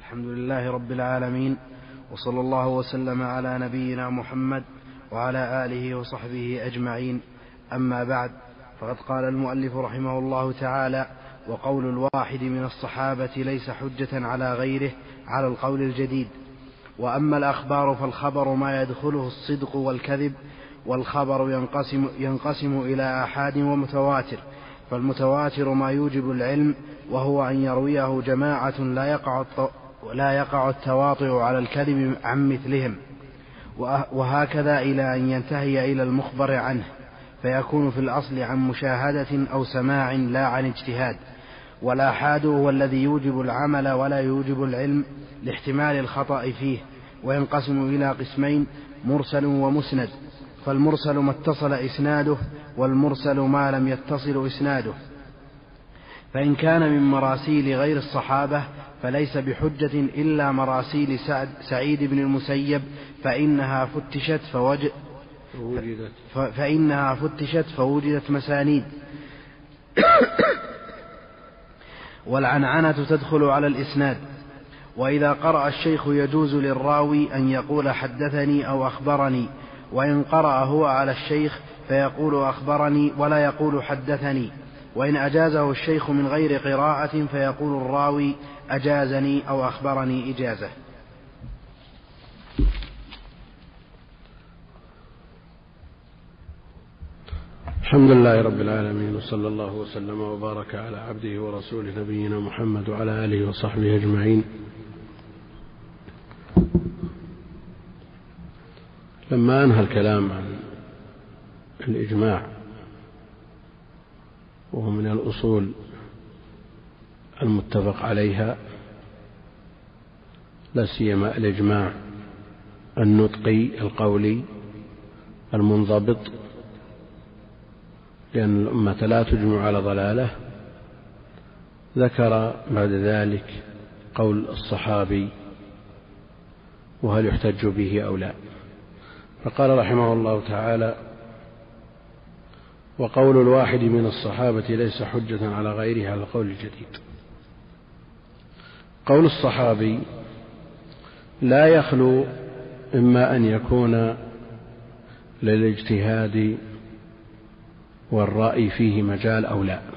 الحمد لله رب العالمين، وصلى الله وسلم على نبينا محمد وعلى آله وصحبه أجمعين. أما بعد، فقد قال المؤلف رحمه الله تعالى: وقول الواحد من الصحابة ليس حجة على غيره على القول الجديد. وأما الأخبار فالخبر ما يدخله الصدق والكذب، والخبر ينقسم إلى آحاد ومتواتر. فالمتواتر ما يوجب العلم، وهو أن يرويه جماعة لا يقع التواطؤ على الكذب عن مثلهم، وهكذا إلى أن ينتهي إلى المخبر عنه، فيكون في الأصل عن مشاهدة أو سماع لا عن اجتهاد. والآحاد هو الذي يوجب العمل ولا يوجب العلم لاحتمال الخطأ فيه، وينقسم إلى قسمين: مرسل ومسند. فالمرسل ما اتصل إسناده، والمرسل ما لم يتصل إسناده. فإن كان من مراسيل غير الصحابة فليس بحجة إلا مراسيل سعيد بن المسيب، فإنها فتشت فوجدت مسانيد. والعنعنة تدخل على الإسناد. وإذا قرأ الشيخ يجوز للراوي أن يقول حدثني أو أخبرني، وإن قرأ هو على الشيخ فيقول أخبرني ولا يقول حدثني. وإن أجازه الشيخ من غير قراءة فيقول الراوي أجازني أو أخبرني إجازة. الحمد لله رب العالمين، وصلى الله وسلم وبارك على عبده ورسوله نبينا محمد وعلى آله وصحبه أجمعين. لما أنهى الكلام عن الإجماع، وهو من الأصول المتفق عليها، لا سيما الإجماع النطقي القولي المنضبط، لأن الأمة لا تجمع على ضلالة، ذكر بعد ذلك قول الصحابي وهل يحتج به أو لا. فقال رحمه الله تعالى: وقول الواحد من الصحابة ليس حجة على غيره على القول الجديد. قول الصحابي لا يخلو إما أن يكون للاجتهاد والرأي فيه مجال أو لا.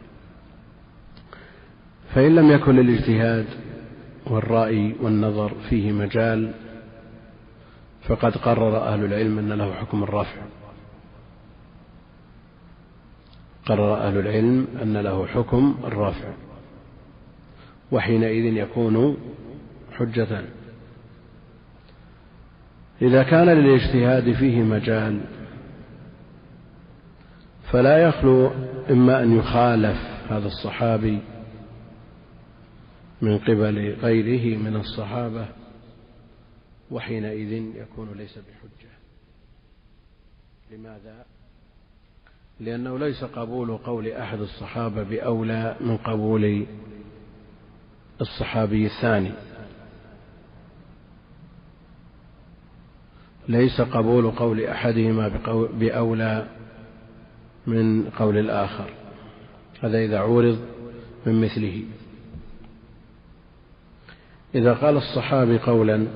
فإن لم يكن للاجتهاد والرأي والنظر فيه مجال فقد قرر أهل العلم أن له حكم الرفع. قرر أهل العلم أن له حكم الرفع، وحينئذ يكون حجة. إذا كان للاجتهاد فيه مجال فلا يخلو إما أن يخالف هذا الصحابي من قبل غيره من الصحابة، وحينئذ يكون ليس بحجة. لماذا؟ لأنه ليس قبول قول أحد الصحابة بأولى من قبول الصحابي الثاني، ليس قبول قول أحدهما بأولى من قول الآخر، هذا إذا عورض من مثله. إذا قال الصحابي قولا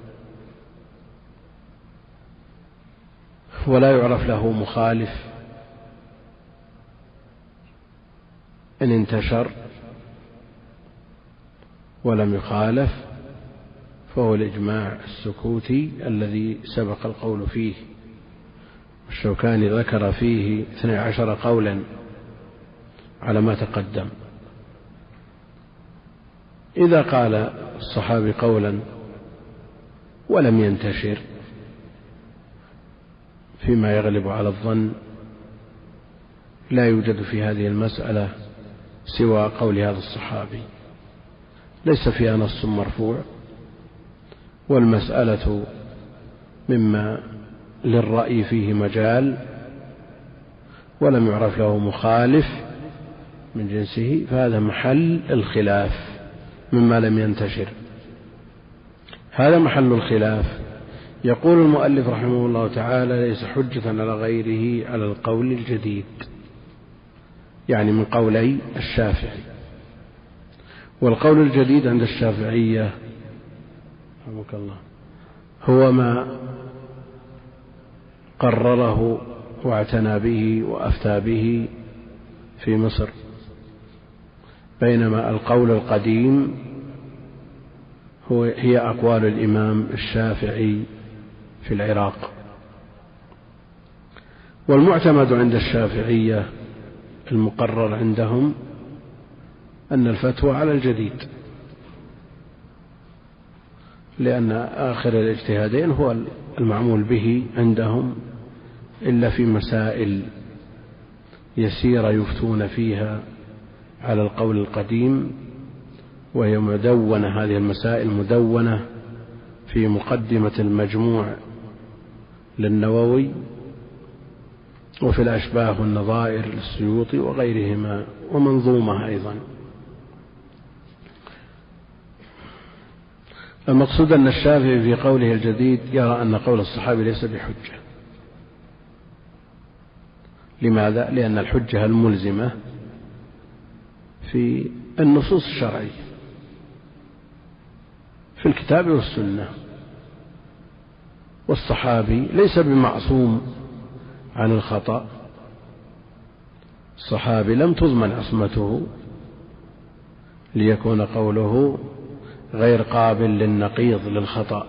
ولا يعرف له مخالف، إن انتشر ولم يخالف فهو الإجماع السكوتي الذي سبق القول فيه. الشوكاني ذكر فيه 12 قولا على ما تقدم. إذا قال الصحابي قولا ولم ينتشر فيما يغلب على الظن، لا يوجد في هذه المسألة سوى قول هذا الصحابي، ليس فيها نص مرفوع، والمسألة مما للرأي فيه مجال ولم يعرف له مخالف من جنسه، فهذا محل الخلاف مما لم ينتشر. هذا محل الخلاف. يقول المؤلف رحمه الله تعالى: ليس حجة على غيره على القول الجديد، يعني من قولي الشافعي. والقول الجديد عند الشافعية رحمك الله هو ما قرره واعتنى به وأفتى به في مصر، بينما القول القديم هي أقوال الإمام الشافعي في العراق. والمعتمد عند الشافعية المقرر عندهم أن الفتوى على الجديد، لأن آخر الاجتهادين هو المعمول به عندهم، إلا في مسائل يسيرة يفتون فيها على القول القديم، وهي مدونة، هذه المسائل مدونة في مقدمة المجموع للنووي، وفي الأشباه والنظائر للسيوطي وغيرهما، ومنظومة أيضا. المقصود أن الشافعي في قوله الجديد يرى أن قول الصحابي ليس بحجة. لماذا؟ لأن الحجة الملزمة في النصوص الشرعية في الكتاب والسنة، والصحابي ليس بمعصوم عن الخطأ. الصحابي لم تضمن عصمته ليكون قوله غير قابل للنقيض للخطأ،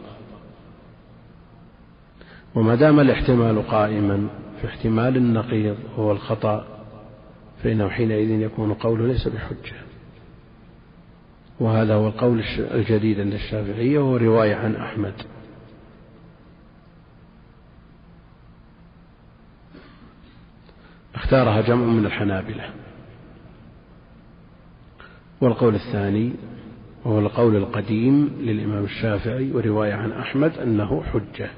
وما دام الاحتمال قائما في احتمال النقيض هو الخطأ، فإنه حينئذ يكون قوله ليس بحجة. وهذا هو القول الجديد عند الشافعية، وهو رواية عن أحمد. اختارها جمع من الحنابلة. والقول الثاني وهو القول القديم للإمام الشافعي ورواية عن أحمد أنه حجة،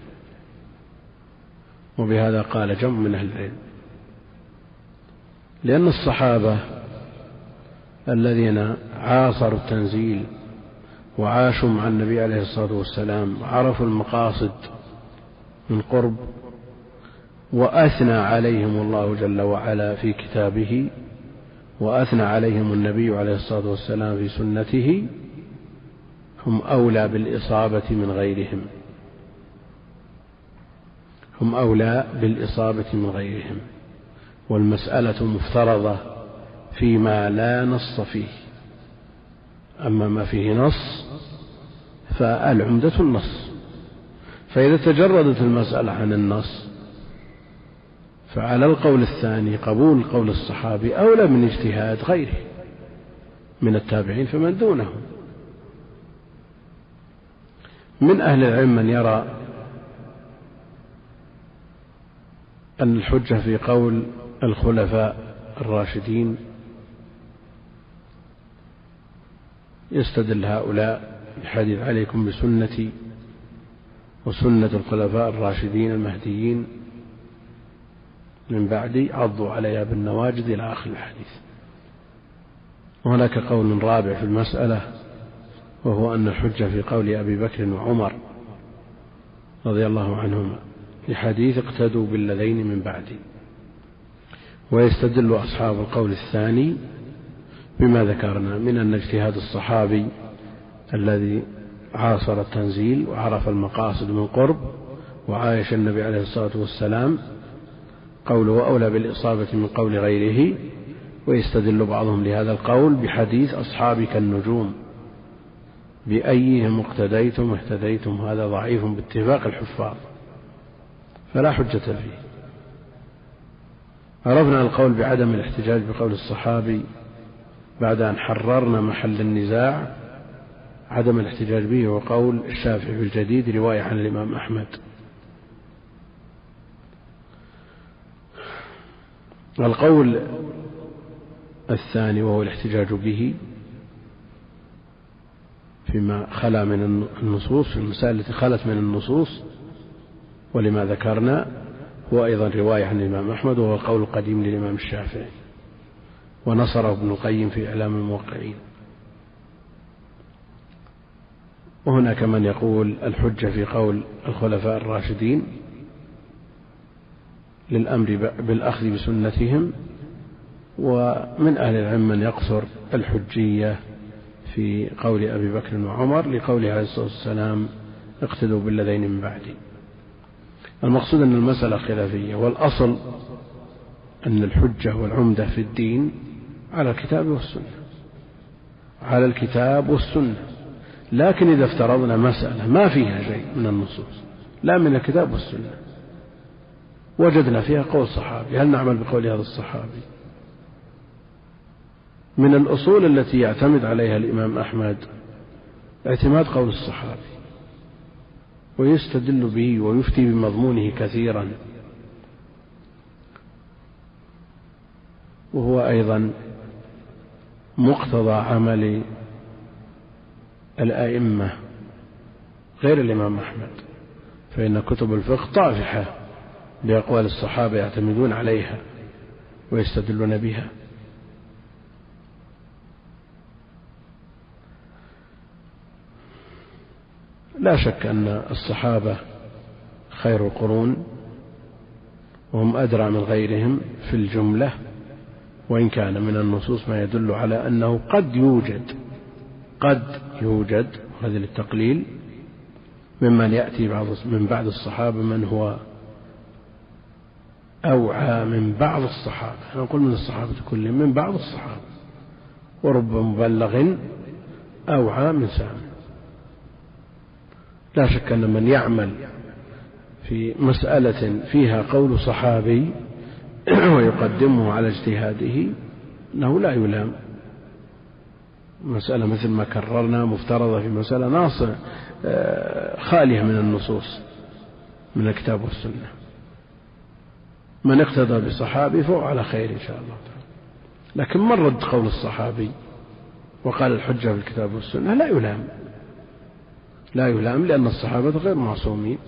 وبهذا قال جمع من أهل العلم، لأن الصحابة الذين عاصروا التنزيل وعاشوا مع النبي عليه الصلاة والسلام وعرفوا المقاصد من قرب، وأثنى عليهم الله جل وعلا في كتابه، وأثنى عليهم النبي عليه الصلاة والسلام في سنته، هم أولى بالإصابة من غيرهم، هم أولى بالإصابة من غيرهم. والمسألة مفترضة فيما لا نص فيه، أما ما فيه نص فالعمدة النص. فإذا تجردت المسألة عن النص فعلى القول الثاني قبول قول الصحابي أولى من اجتهاد غيره من التابعين فمن دونهم. من أهل العلم من يرى أن الحجة في قول الخلفاء الراشدين، يستدل هؤلاء بحديث عليكم بسنتي وسنة الخلفاء الراشدين المهديين من بعدي عضوا عليها بالنواجذ إلى آخر الحديث. وهناك قول رابع في المسألة، وهو أن الحجة في قول أبي بكر وعمر رضي الله عنهما لحديث اقتدوا بالذين من بعدي. ويستدل أصحاب القول الثاني بما ذكرنا من أن اجتهاد الصحابي الذي عاصر التنزيل وعرف المقاصد من قرب وعايش النبي عليه الصلاة والسلام قوله أولى بالإصابة من قول غيره. ويستدل بعضهم لهذا القول بحديث أصحابك النجوم بأيهم اقتديتم اهتديتم، هذا ضعيف باتفاق الحفاظ فلا حجة فيه. عرفنا القول بعدم الاحتجاج بقول الصحابي بعد أن حررنا محل النزاع. عدم الاحتجاج به هو قول الشافعي في الجديد رواية عن الإمام أحمد. القول الثاني وهو الاحتجاج به فيما خلا من النصوص، في المسائل التي خلت من النصوص ولما ذكرنا، هو أيضا رواية عن الإمام أحمد، وهو القول القديم للإمام الشافعي، ونصره ابن القيم في إعلام الموقعين. وهناك من يقول الحجة في قول الخلفاء الراشدين للأمر بالأخذ بسنتهم. ومن أهل العلم من يقصر الحجية في قول أبي بكر وعمر لقوله عليه الصلاة والسلام اقتدوا بالذين من بعدي. المقصود أن المسألة خلافية، والأصل أن الحجة والعمدة في الدين على الكتاب والسنة، على الكتاب والسنة. لكن إذا افترضنا مسألة ما فيها شيء من النصوص، لا من الكتاب والسنة، وجدنا فيها قول صحابي، هل نعمل بقول هذا الصحابي؟ من الأصول التي يعتمد عليها الإمام أحمد اعتماد قول الصحابي، ويستدل به ويفتي بمضمونه كثيرا، وهو أيضا مقتضى عمل الأئمة غير الإمام أحمد، فإن كتب الفقه طافحة بأقوال الصحابة يعتمدون عليها ويستدلون بها. لا شك أن الصحابة خير القرون وهم أدرى من غيرهم في الجملة، وإن كان من النصوص ما يدل على أنه قد يوجد هذا للتقليل ممن يأتي من بعد الصحابة من هو أوعى من بعض الصحابة، نقول من الصحابة كلهم، من بعض الصحابة، ورب مبلغ أوعى من سامع. لا شك أن من يعمل في مسألة فيها قول صحابي ويقدمه على اجتهاده أنه لا يلام. مسألة مثل ما كررنا مفترضة في مسألة ناصة خالية من النصوص من الكتاب والسنة. من اقتدى بصحابي فهو على خير إن شاء الله تعالى. لكن من رد قول الصحابي وقال الحجة في الكتاب والسنة لا يلام لأن الصحابة غير معصومين.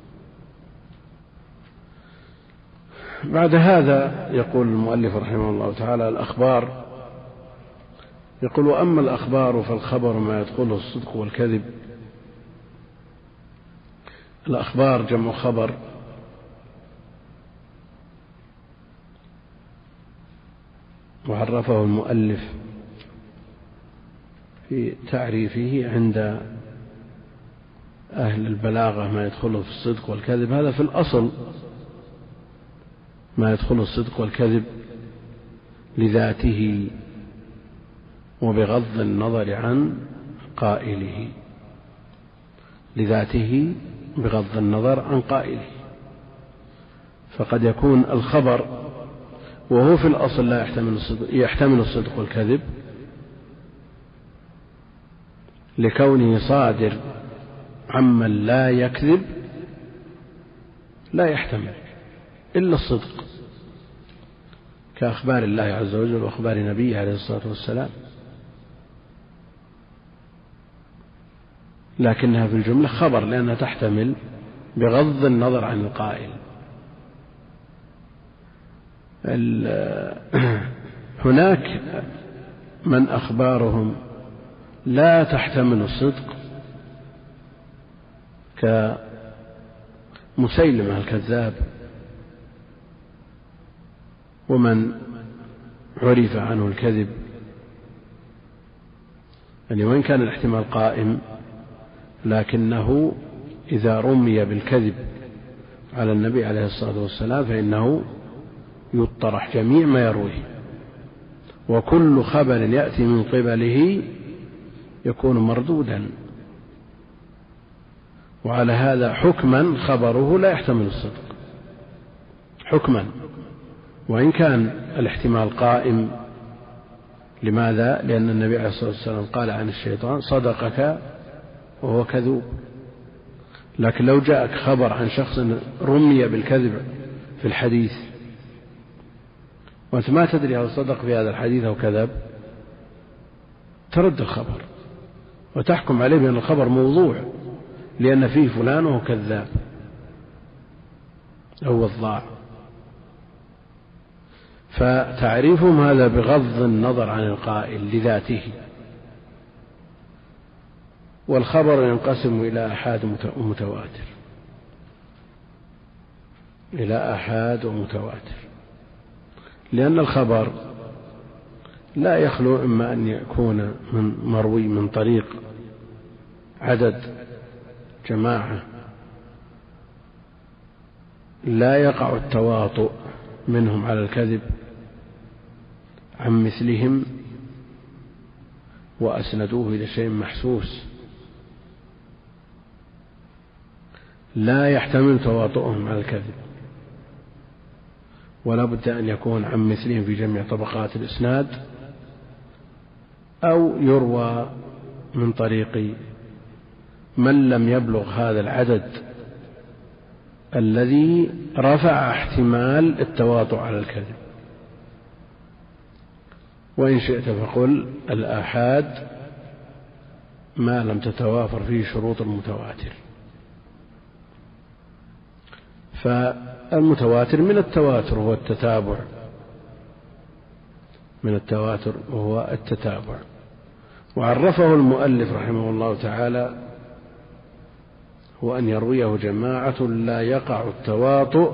بعد هذا يقول المؤلف رحمه الله تعالى الأخبار، يقول: وأما الأخبار فالخبر ما يدخله الصدق والكذب. الأخبار جمع خبر، وعرفه المؤلف في تعريفه عند أهل البلاغة ما يدخله في الصدق والكذب. هذا في الأصل ما يدخله الصدق والكذب لذاته وبغض النظر عن قائله، لذاته بغض النظر عن قائله. فقد يكون الخبر وهو في الأصل لا يحتمل الصدق والكذب لكونه صادر عمن لا يكذب، لا يحتمل إلا الصدق، كأخبار الله عز وجل وأخبار نبيه عليه الصلاة والسلام، لكنها في الجملة خبر لأنها تحتمل بغض النظر عن القائل. هناك من أخبارهم لا تحتمل الصدق كمسيلمة الكذاب، ومن عرف عنه الكذب، يعني وإن كان الاحتمال قائم لكنه إذا رمي بالكذب على النبي عليه الصلاة والسلام فإنه يطرح جميع ما يرويه، وكل خبر يأتي من قبله يكون مردودا. وعلى هذا حكما خبره لا يحتمل الصدق حكما، وإن كان الاحتمال قائم. لماذا؟ لأن النبي عليه الصلاة والسلام قال عن الشيطان: صدقك وهو كذوب. لكن لو جاءك خبر عن شخص رمي بالكذب في الحديث وأنت ما تدري هل صدق في هذا الحديث أو كذب، ترد الخبر وتحكم عليه بأن الخبر موضوع لأن فيه فلان وهو كذاب أو وضاع. فتعريفهم هذا بغض النظر عن القائل لذاته. والخبر ينقسم إلى آحاد ومتواتر، إلى آحاد ومتواتر، لأن الخبر لا يخلو إما أن يكون من مروي من طريق عدد جماعة لا يقع التواطؤ منهم على الكذب عن مثلهم وأسندوه إلى شيء محسوس، لا يحتمل تواطؤهم على الكذب، ولا بد أن يكون عن مثلهم في جميع طبقات الإسناد، أو يروى من طريق من لم يبلغ هذا العدد الذي رفع احتمال التواطؤ على الكذب. وإن شئت فقل الآحاد ما لم تتوافر فيه شروط المتواتر. فالمتواتر من التواتر هو التتابع، من التواتر وهو التتابع. وعرفه المؤلف رحمه الله تعالى هو أن يرويه جماعة لا يقع التواطؤ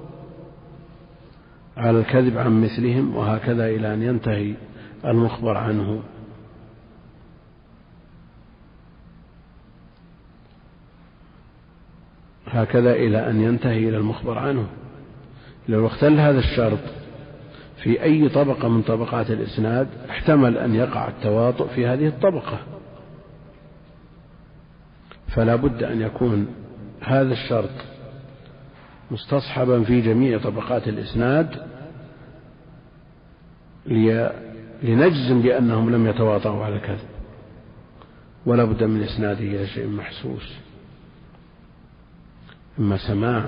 على الكذب عن مثلهم، وهكذا إلى أن ينتهي المخبر عنه. هكذا إلى أن ينتهي إلى المخبر عنه. لو اختل هذا الشرط في أي طبقة من طبقات الإسناد احتمل أن يقع التواطؤ في هذه الطبقة، فلا بد أن يكون هذا الشرط مستصحبا في جميع طبقات الإسناد لنجزم بأنهم لم يتواطؤوا على الكذب، ولا بد من إسناده إلى شيء محسوس، إما سماع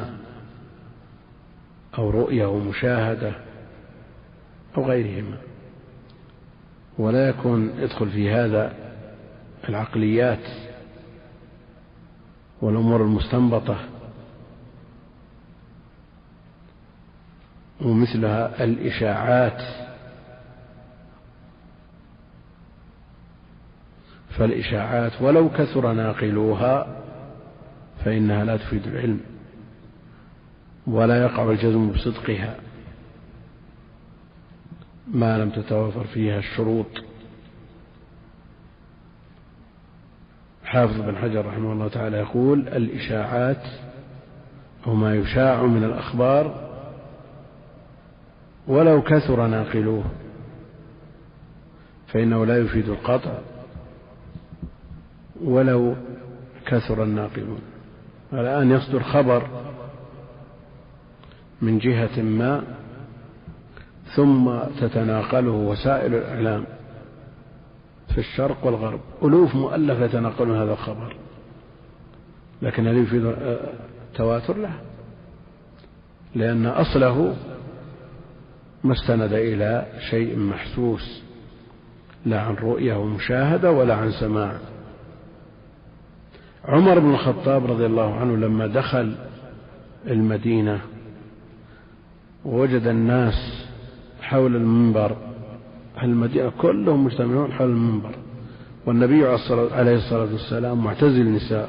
أو رؤية ومشاهدة أو غيرهما. ولا يكون يدخل في هذا العقليات والأمور المستنبطة ومثلها الإشاعات. فالإشاعات ولو كثر ناقلوها فإنها لا تفيد العلم، ولا يقع الجزم بصدقها ما لم تتوافر فيها الشروط. حافظ بن حجر رحمه الله تعالى يقول: الإشاعات هو ما يشاع من الأخبار ولو كثر ناقلوه فإنه لا يفيد القطع ولو كثر الناقلون. الآن يصدر خبر من جهة ما ثم تتناقله وسائل الإعلام في الشرق والغرب، ألوف مؤلفة يتناقلون هذا الخبر، لكن هل يفيد تواتر له؟ لأن أصله ما استند إلى شيء محسوس، لا عن رؤية ومشاهدة ولا عن سماع. عمر بن الخطاب رضي الله عنه لما دخل المدينة ووجد الناس حول المنبر، المدينة كلهم مجتمعون حول المنبر، والنبي عليه الصلاة والسلام معتزل نساء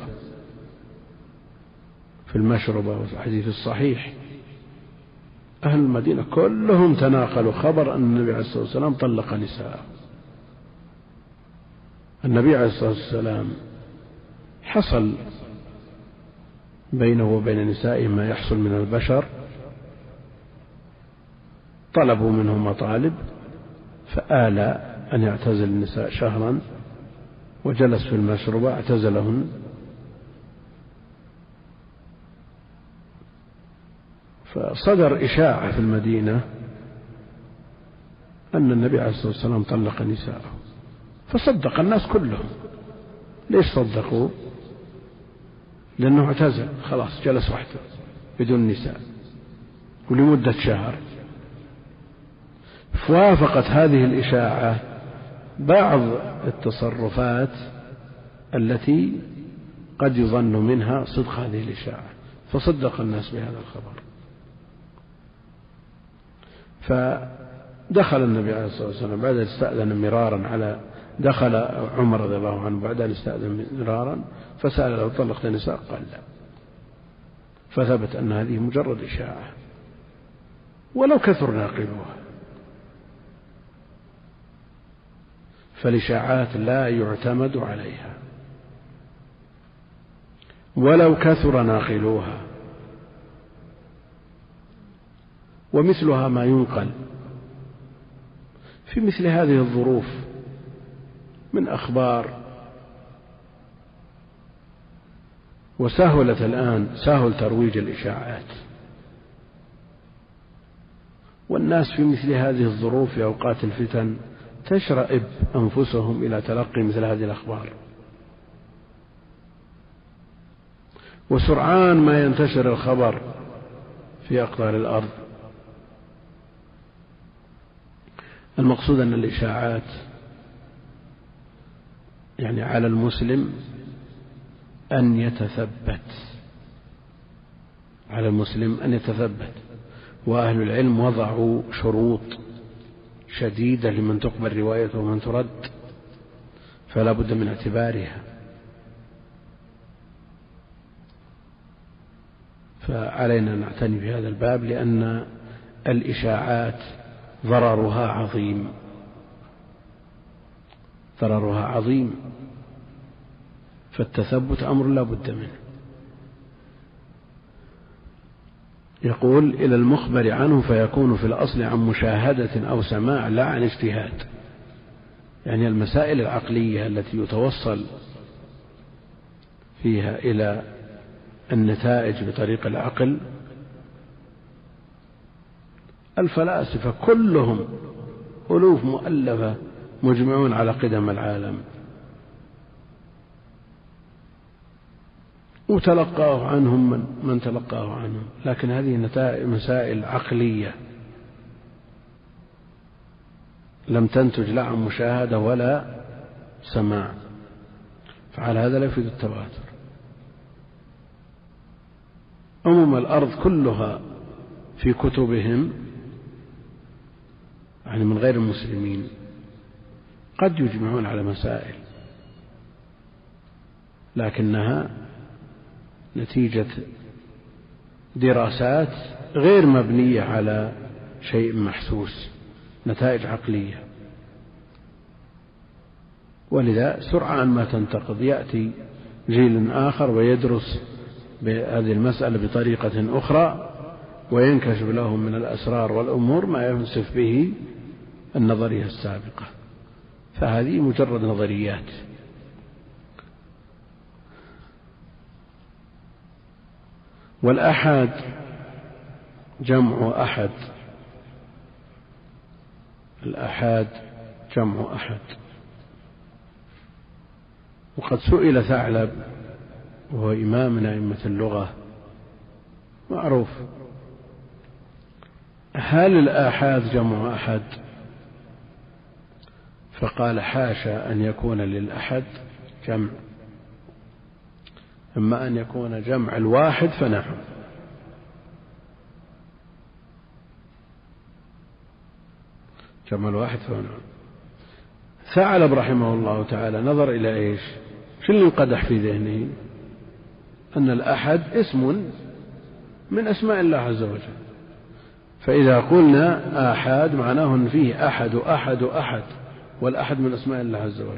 في المشربة والحديث الصحيح، أهل المدينة كلهم تناقلوا خبر أن النبي عليه الصلاة والسلام طلق نساء. النبي عليه الصلاة والسلام حصل بينه وبين نسائه ما يحصل من البشر، طلبوا منه مطالب فآلى أن يعتزل النساء شهرا، وجلس في المشربة اعتزلهن، فصدر إشاعة في المدينة أن النبي عليه الصلاة والسلام طلق نساءه، فصدق الناس كلهم. ليش صدقوا؟ لأنه اعتزل، خلاص جلس وحده بدون نساء ولمدة شهر. فوافقت هذه الإشاعة بعض التصرفات التي قد يظن منها صدق هذه الإشاعة، فصدق الناس بهذا الخبر. فدخل النبي عليه الصلاة والسلام بعد أن استأذن مرارا دخل عمر رضي الله عنه بعد أن استأذن مرارا فسأل له: طلقت النساء؟ قال لا. فثبت أن هذه مجرد إشاعة ولو كثر ناقلوها. فالإشاعات لا يعتمد عليها، ولو كثر ناقلوها. ومثلها ما ينقل في مثل هذه الظروف من أخبار. وسهلت الآن سهل ترويج الإشاعات، والناس في مثل هذه الظروف في أوقات الفتن تشرئب أنفسهم إلى تلقي مثل هذه الأخبار، وسرعان ما ينتشر الخبر في أقطار الأرض. المقصود أن الإشاعات يعني على المسلم أن يتثبت، على المسلم أن يتثبت. وأهل العلم وضعوا شروط شديدة لمن تقبل روايته ومن ترد، فلا بد من اعتبارها. فعلينا نعتني بهذا الباب، لأن الإشاعات ضررها عظيم، ضررها عظيم، فالتثبت أمر لا بد منه. يقول إلى المخبر عنه فيكون في الأصل عن مشاهدة أو سماع لا عن اجتهاد. يعني المسائل العقلية التي يتوصل فيها إلى النتائج بطريق العقل، الفلاسفة كلهم ألوف مؤلفة مجمعون على قدم العالم، وتلقاه عنهم من تلقاه عنهم، لكن هذه مسائل عقلية لم تنتج لا عن مشاهدة ولا سماع، فعلى هذا لا يفيد التواتر. الأرض كلها في كتبهم يعني من غير المسلمين قد يجمعون على مسائل، لكنها نتيجة دراسات غير مبنية على شيء محسوس، نتائج عقلية. ولذا سرعان ما تنتقض، يأتي جيل آخر ويدرس بهذه المسألة بطريقة أخرى، وينكشف لهم من الأسرار والأمور ما ينسف به النظرية السابقة، فهذه مجرد نظريات. والأحد جمع أحد، الأحاد جمع أحد. وقد سئل ثعلب وهو إمام من أئمة اللغة معروف: هل الآحاد جمع أحد؟ فقال: حاشا أن يكون للأحد جمع، أما أن يكون جمع الواحد فنعم. جمع الواحد فنعم. ثعلب رحمه الله تعالى نظر إلى إيش؟ شو اللي انقدح في ذهنه؟ أن الأحد اسم من أسماء الله عز وجل، فإذا قلنا آحاد معناه أن فيه أحد وأحد وأحد، والأحد من أسماء الله عز وجل.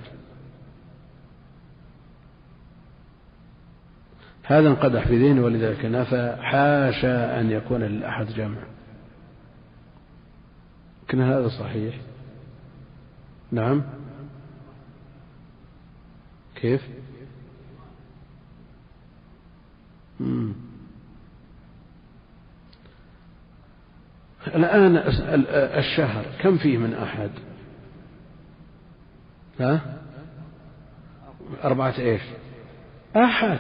هذا انقدح في ذهنه، ولذلك نفى: حاشا أن يكون للأحد جمع. لكن هذا صحيح. نعم. كيف؟ الآن الشهر كم فيه من أحد؟ 4 إيش؟ أحد.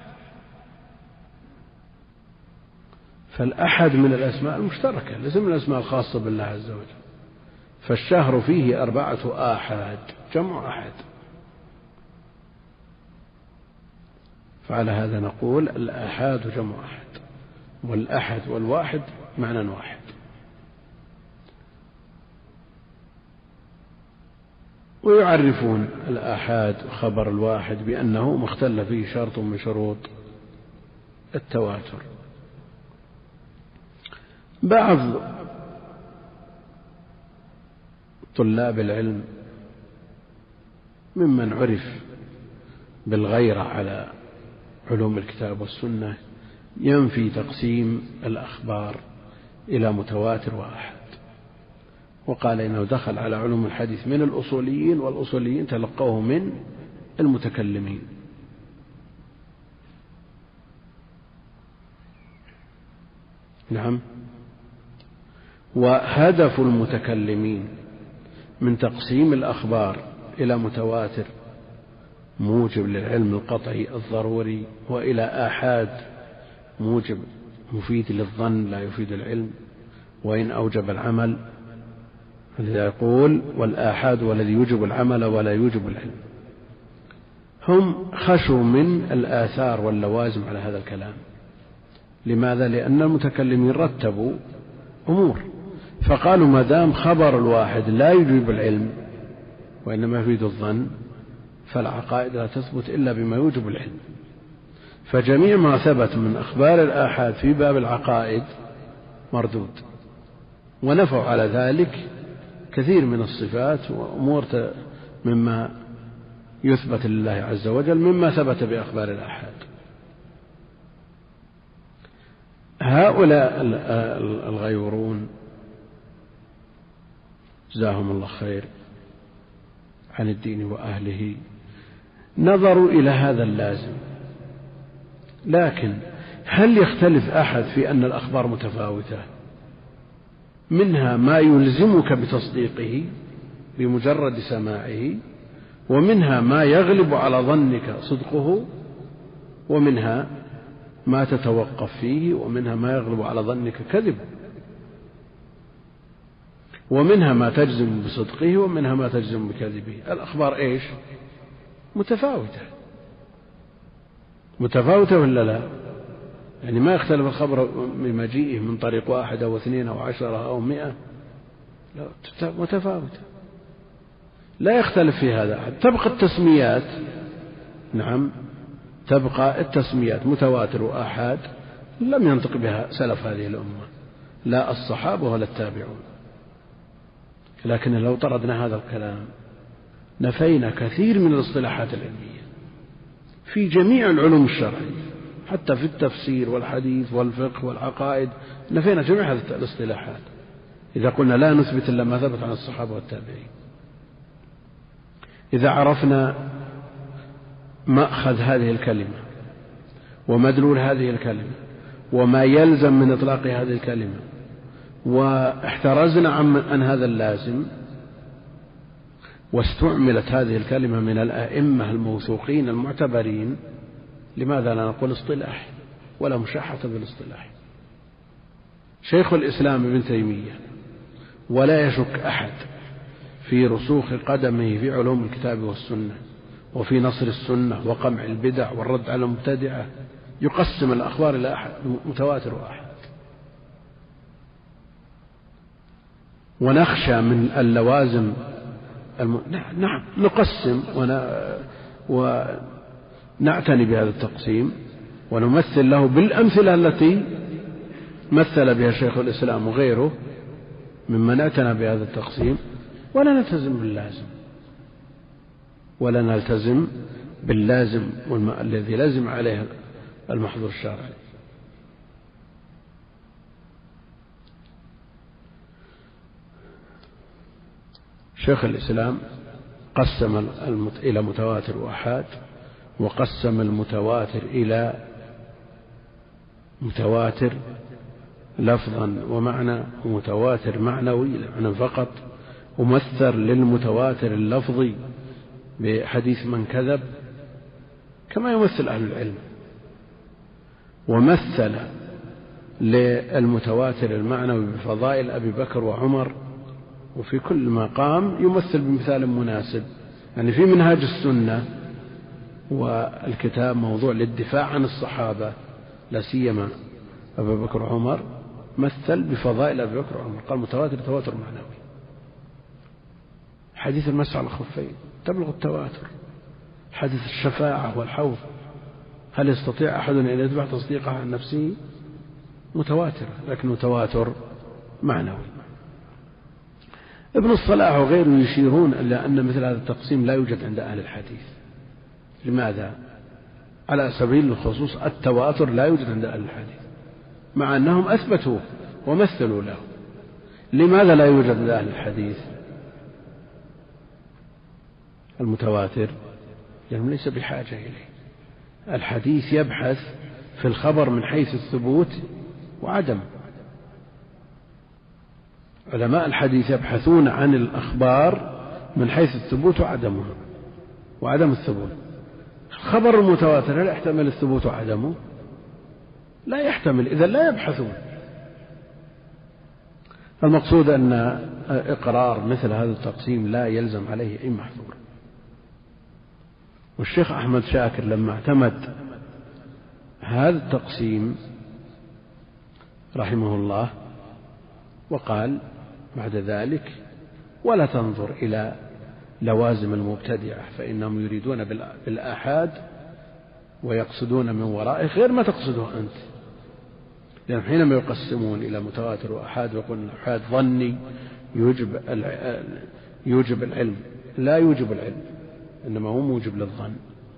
فالأحد من الأسماء المشتركة، ليس من الأسماء الخاصة بالله عز وجل. فالشهر فيه 4 آحاد، جمع أحد. فعلى هذا نقول الآحاد جمع أحد، والأحد والواحد معنى واحد. ويعرفون الآحاد خبر الواحد بأنه ما اختل فيه شرط من شروط التواتر. بعض طلاب العلم ممن عرف بالغيرة على علوم الكتاب والسنة ينفي تقسيم الأخبار إلى متواتر وآحاد، وقال إنه دخل على علوم الحديث من الأصوليين، والأصوليين تلقوه من المتكلمين. نعم. وهدف المتكلمين من تقسيم الأخبار إلى متواتر موجب للعلم القطعي الضروري، وإلى آحاد موجب مفيد للظن لا يفيد العلم وإن أوجب العمل. لذا يقول والآحاد والذي يوجب العمل ولا يوجب العلم. هم خشوا من الآثار واللوازم على هذا الكلام. لماذا؟ لأن المتكلمين رتبوا أمور، فقالوا ما دام خبر الواحد لا يوجب العلم وإنما يفيد الظن، فالعقائد لا تثبت إلا بما يوجب العلم. فجميع ما ثبت من أخبار الآحاد في باب العقائد مردود، ونفوا على ذلك كثير من الصفات وأمور مما يثبت لله عز وجل مما ثبت بأخبار الآحاد. هؤلاء الغيورون جزاهم الله خير عن الدين وأهله نظروا إلى هذا اللازم، لكن هل يختلف أحد في أن الأخبار متفاوتة؟ منها ما يلزمك بتصديقه بمجرد سماعه، ومنها ما يغلب على ظنك صدقه، ومنها ما تتوقف فيه، ومنها ما يغلب على ظنك كذبه، ومنها ما تجزم بصدقه، ومنها ما تجزم بكذبه. الأخبار إيش؟ متفاوتة ولا لا؟ يعني ما يختلف الخبر بمجيئه من طريق 1 أو 2 أو 10 أو 100، لا، متفاوتة، لا يختلف في هذا أحد. تبقى التسميات، نعم، تبقى التسميات متواتر وآحاد لم ينطق بها سلف هذه الأمة، لا الصحابة ولا التابعون. لكن لو طردنا هذا الكلام نفينا كثير من الاصطلاحات العلمية في جميع العلوم الشرعية، حتى في التفسير والحديث والفقه والعقائد نفينا جميع هذه الاصطلاحات إذا قلنا لا نثبت إلا ما ثبت عن الصحابة والتابعين. إذا عرفنا مأخذ هذه الكلمة ومدلول هذه الكلمة وما يلزم من إطلاق هذه الكلمة، واحترزنا عن هذا اللازم، واستعملت هذه الكلمة من الأئمة الموثوقين المعتبرين، لماذا لا نقول اصطلاح ولا مشاحة بالاصطلاح؟ شيخ الإسلام ابن تيمية ولا يشك أحد في رسوخ قدمه في علوم الكتاب والسنة وفي نصر السنة وقمع البدع والرد على المبتدعة، يقسم الأخبار إلى متواتر وآحاد. ونخشى من اللوازم نعم نقسم ونعتني بهذا التقسيم ونمثل له بالأمثلة التي مثل بها شيخ الإسلام وغيره ممن اعتنى بهذا التقسيم، ولا نلتزم باللازم، ولا نلتزم باللازم الذي لازم عليه المحظور الشرعي. شيخ الإسلام قسم إلى متواتر وآحاد، وقسم المتواتر إلى متواتر لفظا ومعنى، ومتواتر معنوي معنى فقط، ومثل للمتواتر اللفظي بحديث من كذب كما يمثل أهل العلم، ومثل للمتواتر المعنوي بفضائل أبي بكر وعمر، وفي كل مقام يمثل بمثال مناسب. يعني في منهاج السنة والكتاب موضوع للدفاع عن الصحابة لا سيما أبي بكر وعمر، مثل بفضائل أبي بكر وعمر، قال متواتر تواتر معنوي. حديث المسح على الخفين تبلغ التواتر. حديث الشفاعة والحوض هل يستطيع أحد أن يتبع تصديقها عن نفسه؟ متواتر، لكنه تواتر معنوي. ابن الصلاح وغيره يشيرون إلى أن مثل هذا التقسيم لا يوجد عند أهل الحديث. لماذا؟ على سبيل الخصوص التواتر لا يوجد عند أهل الحديث، مع أنهم أثبتوه ومثلوا له. لماذا لا يوجد عند أهل الحديث المتواتر؟ لأنهم ليس بحاجة إليه. الحديث يبحث في الخبر من حيث الثبوت وعدم. علماء الحديث يبحثون عن الأخبار من حيث الثبوت وعدمه وعدم الثبوت. الخبر المتواتر هل يحتمل الثبوت وعدمه؟ لا يحتمل، إذا لا يبحثون. المقصود أن إقرار مثل هذا التقسيم لا يلزم عليه أي محظور. والشيخ أحمد شاكر لما اعتمد هذا التقسيم رحمه الله وقال بعد ذلك: ولا تنظر إلى لوازم المبتدعة فإنهم يريدون بالآحاد ويقصدون من ورائه غير ما تقصده أنت. لأن حينما يقسمون إلى متواتر وآحاد ويقولون الآحاد ظني يوجب العلم، لا يوجب العلم، إنما هو موجب للظن،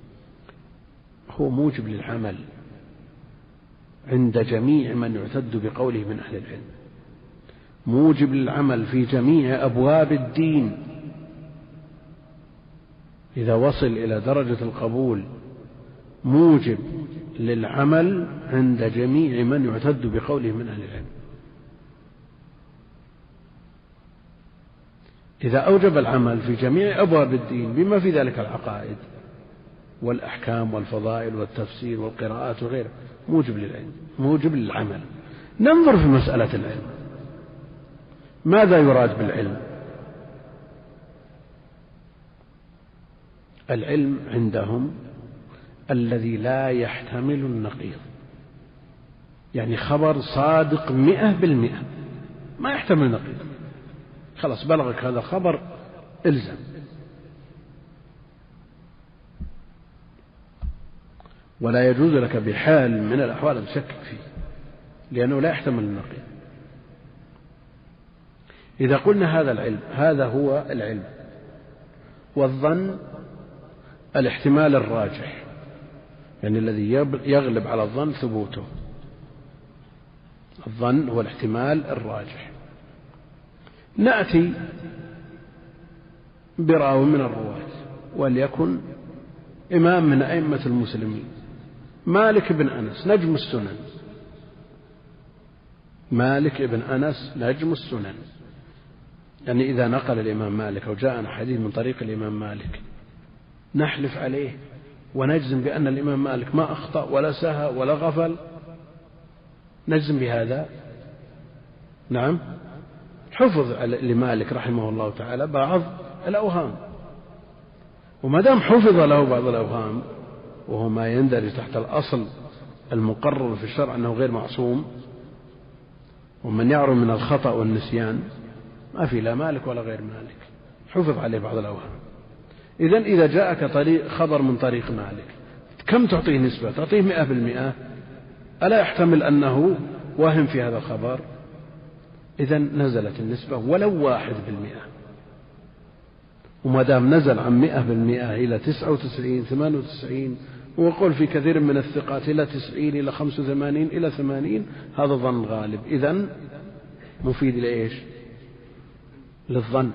هو موجب للعمل عند جميع من يعتد بقوله من أهل العلم، موجب للعمل في جميع أبواب الدين. إذا وصل إلى درجة القبول موجب للعمل عند جميع من يعتد بقوله من أهل العلم. إذا أوجب العمل في جميع أبواب الدين بما في ذلك العقائد والأحكام والفضائل والتفسير والقراءات وغيره، موجب للعلم، موجب للعمل. ننظر في مسألة العلم، ماذا يراد بالعلم؟ العلم عندهم الذي لا يحتمل النقيض، يعني خبر صادق 100% ما يحتمل نقيض، خلاص بلغك هذا الخبر إلزم. ولا يجوز لك بحال من الأحوال أن تشكك فيه لأنه لا يحتمل النقيض. إذا قلنا هذا العلم، هذا هو العلم. والظن الاحتمال الراجح، يعني الذي يغلب على الظن ثبوته. الظن هو الاحتمال الراجح. نأتي براو من الرواة وليكن إمام من أئمة المسلمين، مالك بن أنس نجم السنن، مالك بن أنس نجم السنن، يعني إذا نقل الإمام مالك أو جاءنا حديث من طريق الإمام مالك نحلف عليه ونجزم بأن الإمام مالك ما أخطأ ولا سهى ولا غفل، نجزم بهذا. نعم، حفظ لمالك رحمه الله تعالى بعض الأوهام، وما دام حفظ له بعض الأوهام وهو ما يندرج تحت الأصل المقرر في الشرع أنه غير معصوم، ومن يعرف من الخطأ والنسيان ما في لا مالك ولا غير مالك، حفظ عليه بعض الأوهام. إذن إذا جاءك خبر من طريق مالك كم تعطيه نسبة؟ تعطيه 100%؟ ألا يحتمل أنه وهم في هذا الخبر؟ إذن نزلت النسبة ولو 1%، وما دام نزل عن 100% إلى 99 98 ويقول في كثير من الثقات إلى 90 إلى 85 إلى 80، هذا ظن غالب، إذن مفيد لإيش؟ للظن.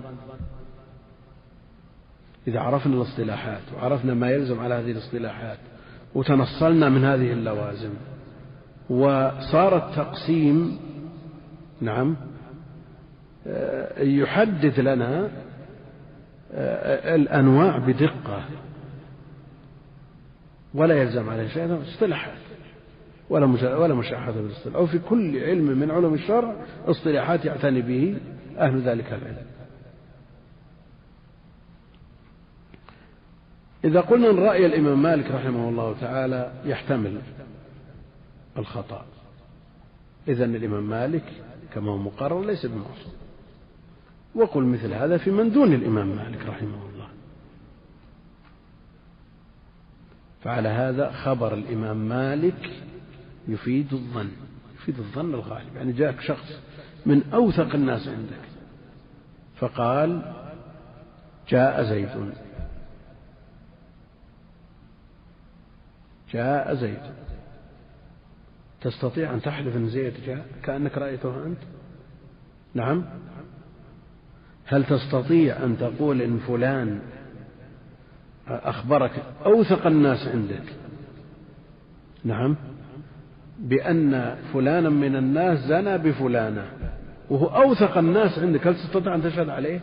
إذا عرفنا الاصطلاحات وعرفنا ما يلزم على هذه الاصطلاحات وتنصلنا من هذه اللوازم وصار التقسيم نعم يحدد لنا الأنواع بدقة ولا يلزم عليه شيء، اصطلاحات ولا مشاحة بالاصطلاح. أو في كل علم من علوم الشرع اصطلاحات يعتني به أهل ذلك العلم. إذا قلنا أن رأي الإمام مالك رحمه الله تعالى يحتمل الخطأ، إذن الإمام مالك كما هو مقرر ليس بمعصوم، وقل مثل هذا في من دون الإمام مالك رحمه الله. فعلى هذا خبر الإمام مالك يفيد الظن، يفيد الظن الغالب، يعني جاءك شخص من أوثق الناس عندك فقال جاء زيد، جاء زيد، تستطيع أن تحلف أن زيد جاء كأنك رأيته أنت؟ نعم. هل تستطيع أن تقول إن فلان أخبرك أوثق الناس عندك، نعم، بأن فلانا من الناس زنى بفلانة وهو أوثق الناس عندك، هل تستطيع أن تشهد عليه؟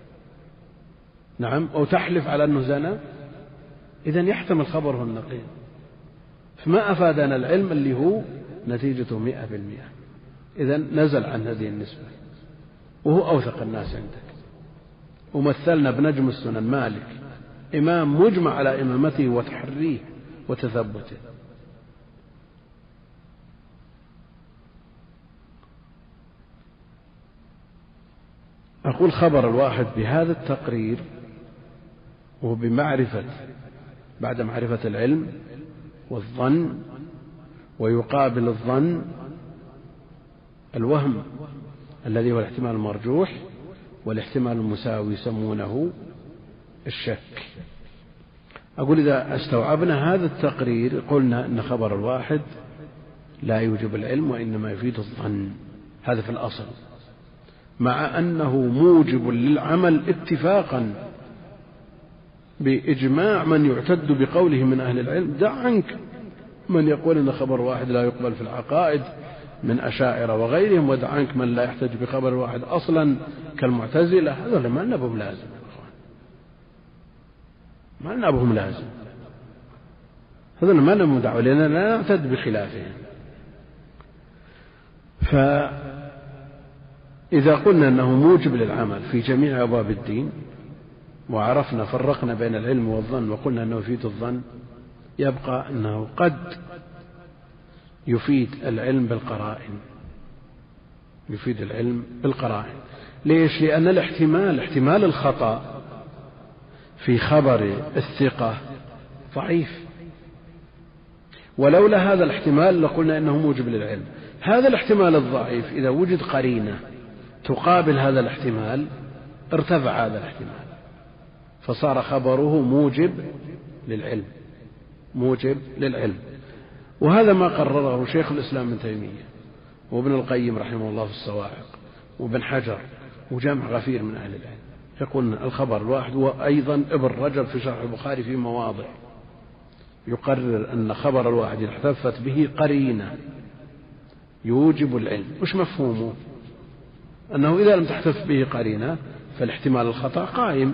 نعم، أو تحلف على أنه زنى؟ إذن يحتمل خبره النقيض، فما أفادنا العلم اللي هو نتيجته 100%. إذن نزل عن هذه النسبة وهو أوثق الناس عندك. ومثلنا بنجم السنن مالك، إمام مجمع على إمامته وتحريه وتثبته. أقول خبر الواحد بهذا التقرير وبمعرفة، بعد معرفة العلم والظن، ويقابل الظن الوهم الذي هو الاحتمال المرجوح، والاحتمال المساوي يسمونه الشك. أقول إذا استوعبنا هذا التقرير قلنا أن خبر الواحد لا يوجب العلم وإنما يفيد الظن، هذا في الأصل، مع أنه موجب للعمل اتفاقا بإجماع من يعتد بقوله من أهل العلم. دع عنك من يقول أن خبر واحد لا يقبل في العقائد من أشاعرة وغيرهم، ودع عنك من لا يحتج بخبر واحد أصلا كالمعتزلة. هذول ما لنا بهم لازم، ما لنا بهم لازم، هذول ما لنا دعوة، لأننا لا نعتد بخلافهم. فإذا قلنا أنه موجب للعمل في جميع أبواب الدين، وعرفنا فرقنا بين العلم والظن وقلنا أنه يفيد الظن، يبقى أنه قد يفيد العلم بالقرائن، يفيد العلم بالقرائن. ليش؟ لأن الاحتمال، احتمال الخطأ في خبر الثقة ضعيف، ولولا هذا الاحتمال لقلنا إنه موجب للعلم. هذا الاحتمال الضعيف إذا وجد قرينة تقابل هذا الاحتمال ارتفع هذا الاحتمال، فصار خبره موجب للعلم، موجب للعلم. وهذا ما قرره شيخ الإسلام ابن تيمية وابن القيم رحمه الله في الصواعق وابن حجر وجمع غفير من أهل العلم، يقول الخبر الواحد. وأيضا ابن رجب في شرح البخاري في مواضع يقرر أن خبر الواحد احتفت به قرينة يوجب العلم. وش مفهومه؟ أنه إذا لم تحتف به قرينة فالاحتمال الخطأ قائم.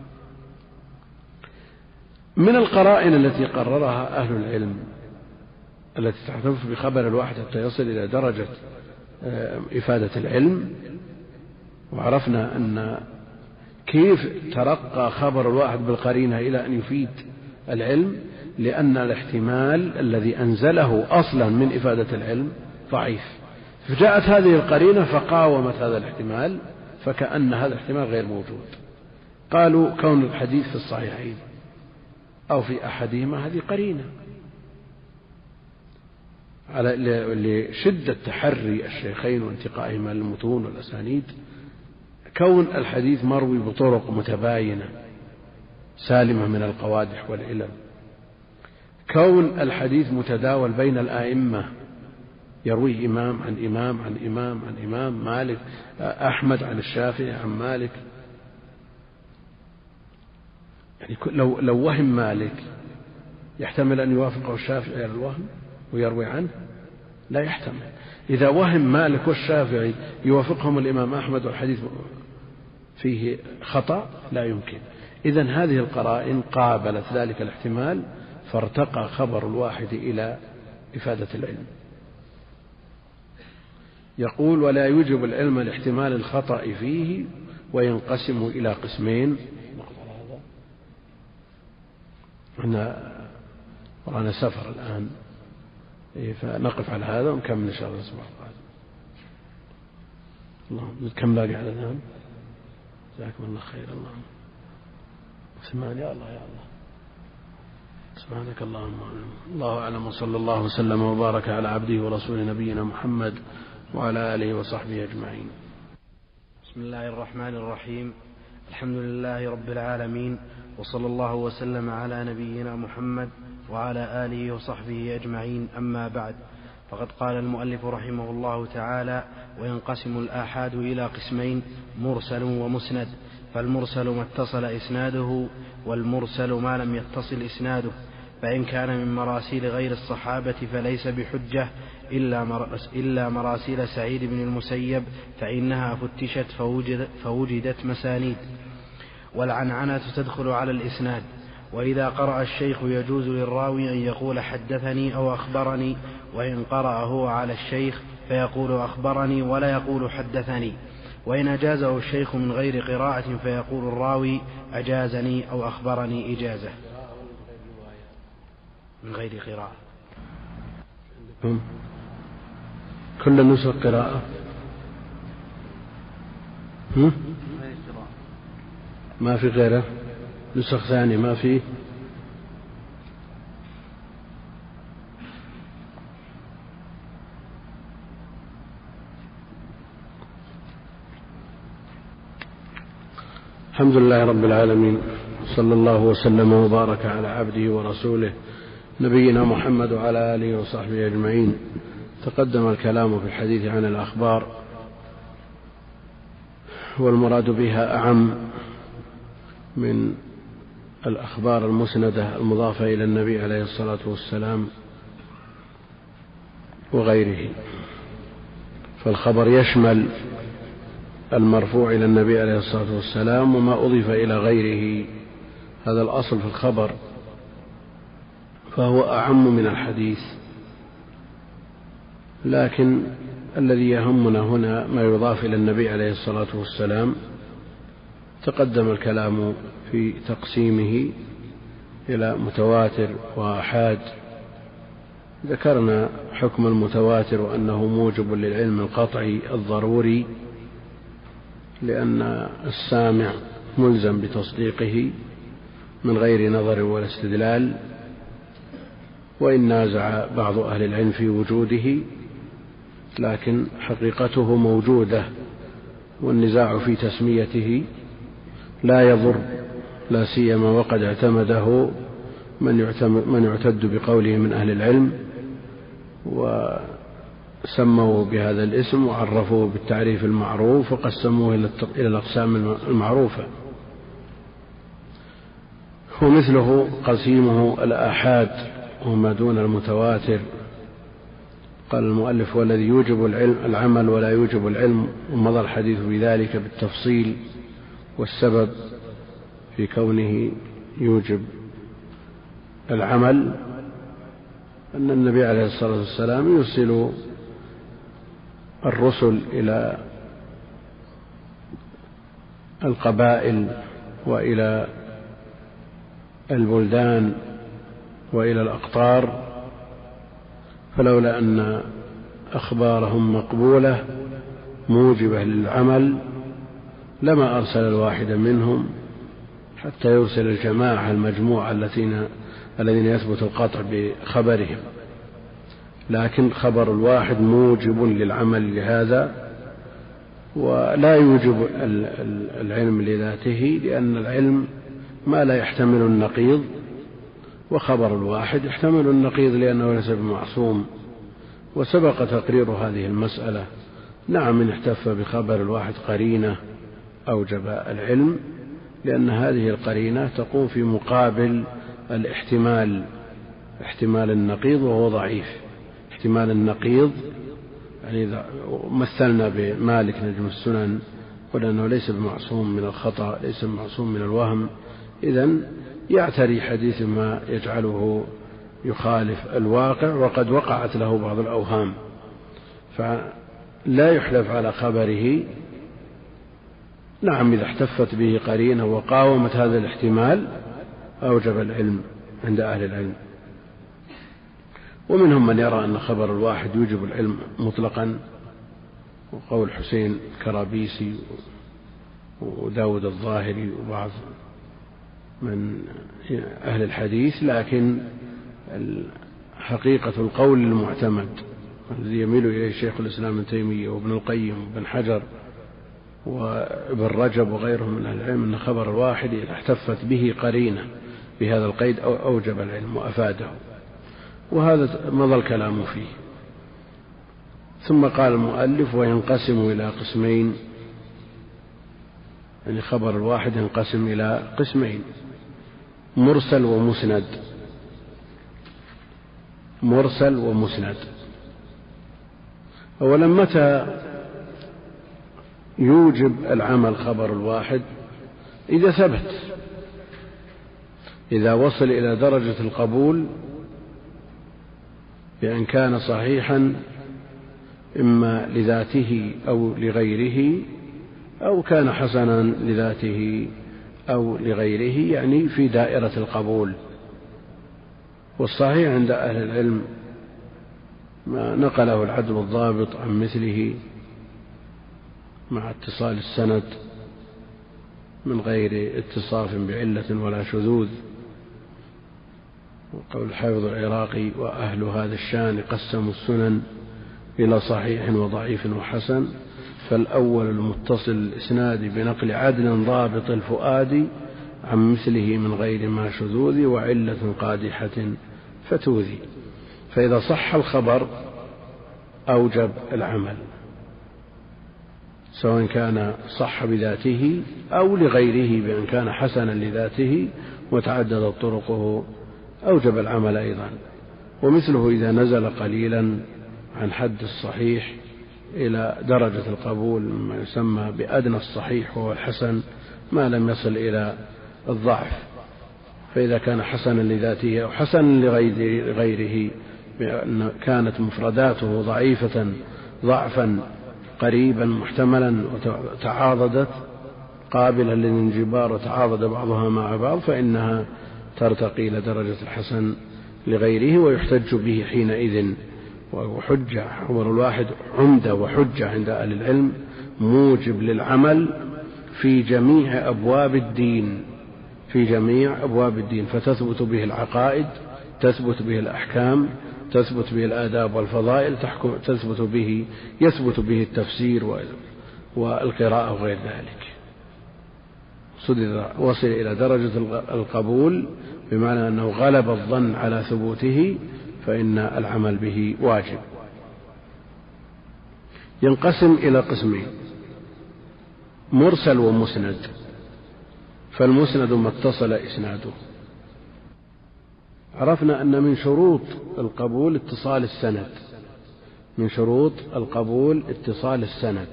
من القرائن التي قررها أهل العلم التي تحتف بخبر الواحد حتى يصل إلى درجة إفادة العلم، وعرفنا أن كيف ترقى خبر الواحد بالقرينة إلى أن يفيد العلم، لأن الاحتمال الذي أنزله أصلا من إفادة العلم ضعيف، فجاءت هذه القرينة فقاومت هذا الاحتمال، فكأن هذا الاحتمال غير موجود. قالوا كون الحديث في الصحيحين أو في أحدهما هذه قرينة على لشدة تحري الشيخين وانتقائهما للمتون والأسانيد. كون الحديث مروي بطرق متباينة سالمة من القوادح والعلل، كون الحديث متداول بين الآئمة، يرويه إمام عن إمام عن إمام عن إمام، مالك أحمد عن الشافعي عن مالك. يعني لو وهم مالك يحتمل أن يوافقه الشافعي على الوهم ويروي عنه؟ لا يحتمل. إذا وهم مالك والشافعي يوافقهم الإمام أحمد والحديث فيه خطأ لا يمكن. إذن هذه القرائن قابلت ذلك الاحتمال فارتقى خبر الواحد إلى إفادة العلم. يقول ولا يوجب العلم لاحتمال الخطأ فيه وينقسم إلى قسمين. ورانا سفر الآن فنقف على هذا ونكمل إن شاء الله الأسبوع القادم. اللهم كم باقي على الآن؟ جزاكم الله خير. اللهم سبحانك يا الله يا الله، سبحانك اللهم. الله أعلم، وصلى الله وسلم وبارك على عبده ورسوله نبينا محمد وعلى آله وصحبه أجمعين. بسم الله الرحمن الرحيم. الحمد لله رب العالمين، وصلى الله وسلم على نبينا محمد وعلى آله وصحبه أجمعين. أما بعد، فقد قال المؤلف رحمه الله تعالى: وينقسم الآحاد إلى قسمين: مرسل ومسند. فالمرسل ما اتصل إسناده، والمرسل ما لم يتصل إسناده. فإن كان من مراسيل غير الصحابة فليس بحجة إلا مراسيل سعيد بن المسيب، فإنها فتشت فوجدت مسانيد. والعنعنة تدخل على الإسناد. وإذا قرأ الشيخ يجوز للراوي أن يقول حدثني أو أخبرني، وإن قرأ هو على الشيخ فيقول أخبرني ولا يقول حدثني. وإن أجازه الشيخ من غير قراءة فيقول الراوي أجازني أو أخبرني إجازة. من غير قراءة. كل النسخ قراءة. ما في غيره؟ نسخ ثانية ما فيه؟ الحمد لله رب العالمين، صلى الله وسلم وبارك على عبده ورسوله نبينا محمد وعلى آله وصحبه أجمعين. تقدم الكلام في الحديث عن الأخبار، والمراد بها أعم من الأخبار المسندة المضافة إلى النبي عليه الصلاة والسلام وغيره. فالخبر يشمل المرفوع إلى النبي عليه الصلاة والسلام وما أضيف إلى غيره، هذا الأصل في الخبر، فهو أعم من الحديث. لكن الذي يهمنا هنا ما يضاف إلى النبي عليه الصلاة والسلام. تقدم الكلام في تقسيمه إلى متواتر وآحاد. ذكرنا حكم المتواتر وأنه موجب للعلم القطعي الضروري، لأن السامع ملزم بتصديقه من غير نظر ولا استدلال. وإن نازع بعض أهل العلم في وجوده، لكن حقيقته موجودة، والنزاع في تسميته لا يضر، لا سيما وقد اعتمده من يعتد بقوله من أهل العلم، وسموا بهذا الاسم وعرفوه بالتعريف المعروف وقسموه إلى الأقسام المعروفة. ومثله قسيمه الآحاد وما دون المتواتر. قال المؤلف: والذي يوجب العمل ولا يوجب العلم. ومضى الحديث بذلك بالتفصيل، والسبب في كونه يوجب العمل أن النبي عليه الصلاة والسلام يرسل الرسل إلى القبائل وإلى البلدان وإلى الأقطار، فلولا أن أخبارهم مقبولة موجبة للعمل لما أرسل الواحد منهم حتى يرسل الجماعة المجموعة الذين يثبت القطع بخبرهم. لكن خبر الواحد موجب للعمل لهذا، ولا يوجب العلم لذاته، لأن العلم ما لا يحتمل النقيض، وخبر الواحد يحتمل النقيض لأنه ليس بمعصوم. وسبق تقرير هذه المسألة. نعم، إن احتف بخبر الواحد قرينة أوجب العلم، لأن هذه القرينة تقوم في مقابل الاحتمال، احتمال النقيض، وهو ضعيف. احتمال النقيض يعني مثلنا بمالك نجم السنن، ولأنه ليس بمعصوم من الخطأ، ليس بمعصوم من الوهم، إذن يعتري حديث ما يجعله يخالف الواقع، وقد وقعت له بعض الأوهام، فلا يحلف على خبره. نعم، إذا احتفت به قرينة وقاومت هذا الاحتمال أوجب العلم عند أهل العلم. ومنهم من يرى أن خبر الواحد يوجب العلم مطلقا، وقول حسين الكرابيسي وداود الظاهري وبعض من أهل الحديث. لكن حقيقة القول المعتمد الذي يميل إليه شيخ الإسلام ابن تيمية وابن القيم وابن حجر وابن رجب وغيرهم من أهل العلم أن خبر الواحد إذا احتفت به قرينة بهذا القيد أوجب العلم وأفاده، وهذا مضى الكلام فيه. ثم قال المؤلف: وينقسم إلى قسمين، يعني خبر الواحد ينقسم إلى قسمين: مرسل ومسند. مرسل ومسند. أولا، متى يوجب العمل خبر الواحد؟ إذا ثبت، إذا وصل إلى درجة القبول بأن كان صحيحا إما لذاته أو لغيره، أو كان حسنا لذاته أو لغيره، يعني في دائرة القبول. والصحيح عند أهل العلم ما نقله العدل الضابط عن مثله مع اتصال السند من غير اتصاف بعلة ولا شذوذ. وقول الحافظ العراقي: وأهل هذا الشان قسموا السنن إلى صحيح وضعيف وحسن، فالأول المتصل الإسناد بنقل عدل ضابط الفؤاد عن مثله من غير ما شذوذ وعلة قادحة فتوذي. فإذا صح الخبر أوجب العمل، سواء كان صح بذاته أو لغيره، بأن كان حسنا لذاته وتعددت طرقه أوجب العمل أيضا. ومثله إذا نزل قليلا عن حد الصحيح إلى درجة القبول، ما يسمى بأدنى الصحيح وهو الحسن ما لم يصل إلى الضعف. فإذا كان حسنا لذاته أو حسنا لغيره، بأن كانت مفرداته ضعيفة ضعفا قريبا محتملا وتعاضدت قابلة للانجبار وتعاضد بعضها مع بعض، فإنها ترتقي إلى درجة الحسن لغيره ويحتج به حينئذ. وحجة خبر الواحد عمدة وحجة عند أهل العلم، موجب للعمل في جميع أبواب الدين، في جميع أبواب الدين، فتثبت به العقائد، تثبت به الأحكام، تثبت به الآداب والفضائل، يثبت به التفسير والقراءة وغير ذلك. وصل إلى درجة القبول بمعنى أنه غلب الظن على ثبوته، فإن العمل به واجب. ينقسم إلى قسمين: مرسل ومسند. فالمسند ما اتصل إسناده. عرفنا أن من شروط القبول اتصال السند، من شروط القبول اتصال السند.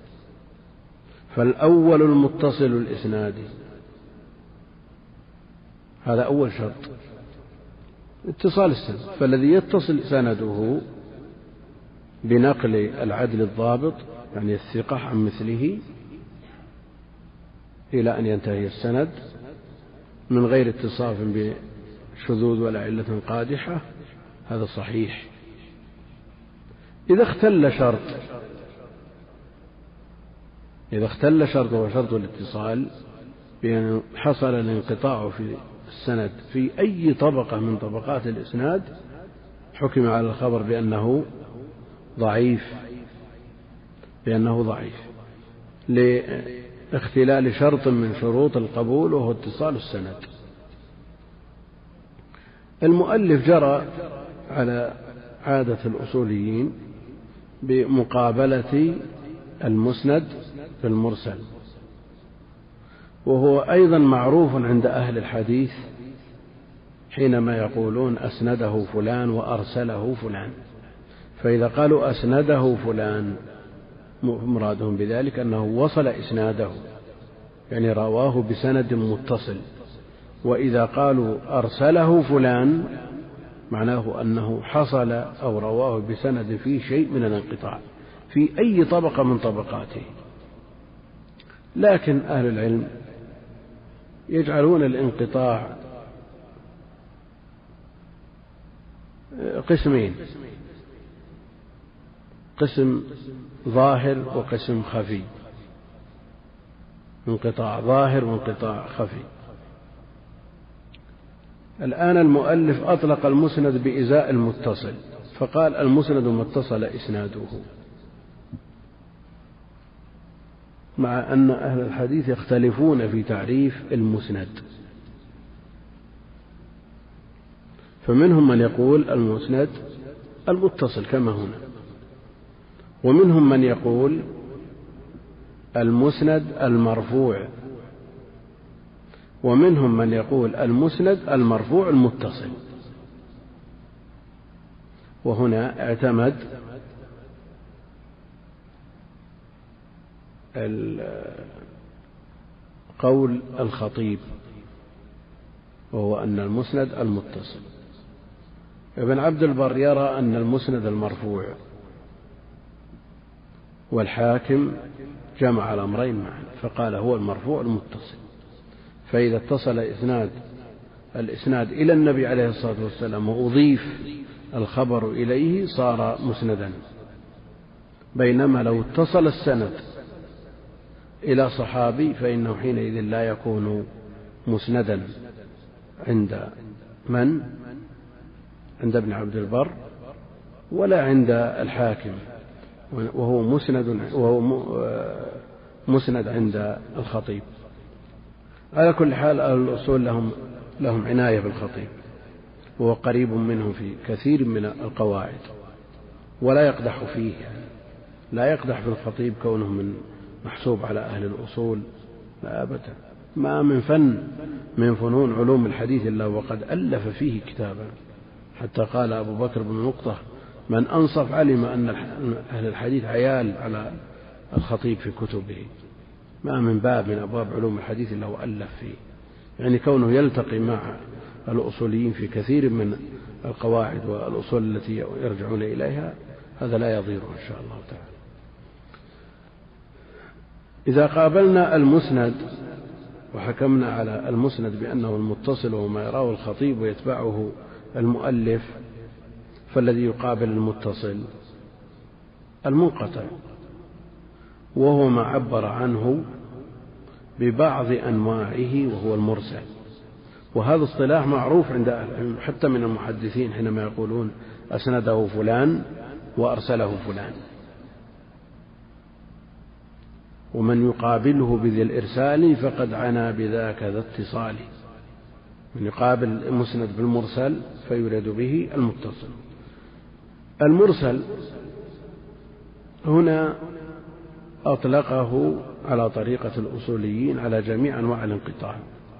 فالأول المتصل الإسناد، هذا أول شرط، اتصال السند. فالذي يتصل سنده بنقل العدل الضابط، يعني الثقة عن مثله إلى أن ينتهي السند من غير اتصاف بشذوذ ولا علة قادحة، هذا صحيح. إذا اختل شرط وشرط الاتصال بأن حصل الانقطاع في السند في أي طبقة من طبقات الإسناد، حكم على الخبر بأنه ضعيف، لاختلال شرط من شروط القبول وهو اتصال السند. المؤلف جرى على عادة الأصوليين بمقابلة المسند بالمرسل، وهو أيضا معروف عند أهل الحديث حينما يقولون أسنده فلان وأرسله فلان. فإذا قالوا أسنده فلان مرادهم بذلك أنه وصل إسناده، يعني رواه بسند متصل. وإذا قالوا أرسله فلان معناه أنه حصل أو رواه بسند فيه شيء من الانقطاع في أي طبقة من طبقاته. لكن أهل العلم يجعلون الانقطاع قسمين: قسم ظاهر وقسم خفي، انقطاع ظاهر وانقطاع خفي. الآن المؤلف أطلق المسند بإزاء المتصل، فقال المسند ما اتصل إسناده، مع أن أهل الحديث يختلفون في تعريف المسند. فمنهم من يقول المسند المتصل كما هنا، ومنهم من يقول المسند المرفوع، ومنهم من يقول المسند المرفوع المتصل. وهنا اعتمد قول الخطيب، وهو أن المسند المتصل. ابن عبد البر يرى أن المسند المرفوع، والحاكم جمع الأمرين معا فقال هو المرفوع المتصل. فإذا اتصل الإسناد إلى النبي عليه الصلاة والسلام وأضيف الخبر إليه صار مسندا، بينما لو اتصل السند إلى صحابي فإنه حينئذ لا يكون مسندا عند من؟ عند ابن عبد البر ولا عند الحاكم، وهو مسند عند الخطيب. على كل حال أهل الأصول لهم عناية بالخطيب، وهو قريب منهم في كثير من القواعد، ولا يقدح فيه، لا يقدح في الخطيب كونه من محسوب على أهل الأصول، لا أبدا. ما من فن من فنون علوم الحديث إلا وقد ألف فيه كتابا، حتى قال أبو بكر بن نقطة من أنصف علم أن أهل الحديث عيال على الخطيب في كتبه. ما من باب من أبواب علوم الحديث إلا وألف فيه، يعني كونه يلتقي مع الأصوليين في كثير من القواعد والأصول التي يرجعون إليها، هذا لا يضيره إن شاء الله تعالى. إذا قابلنا المسند وحكمنا على المسند بأنه المتصل وما يراه الخطيب ويتبعه المؤلف، فالذي يقابل المتصل المنقطع، وهو ما عبر عنه ببعض أنواعه وهو المرسل. وهذا اصطلاح معروف عند حتى من المحدثين حينما يقولون أسنده فلان وأرسله فلان. ومن يقابله بذي الإرسال فقد عنا بذاك ذا اتصال. من يقابل المسند بالمرسل فيراد به المتصل. المرسل هنا أطلقه على طريقة الأصوليين على جميع أنواع الانقطاع،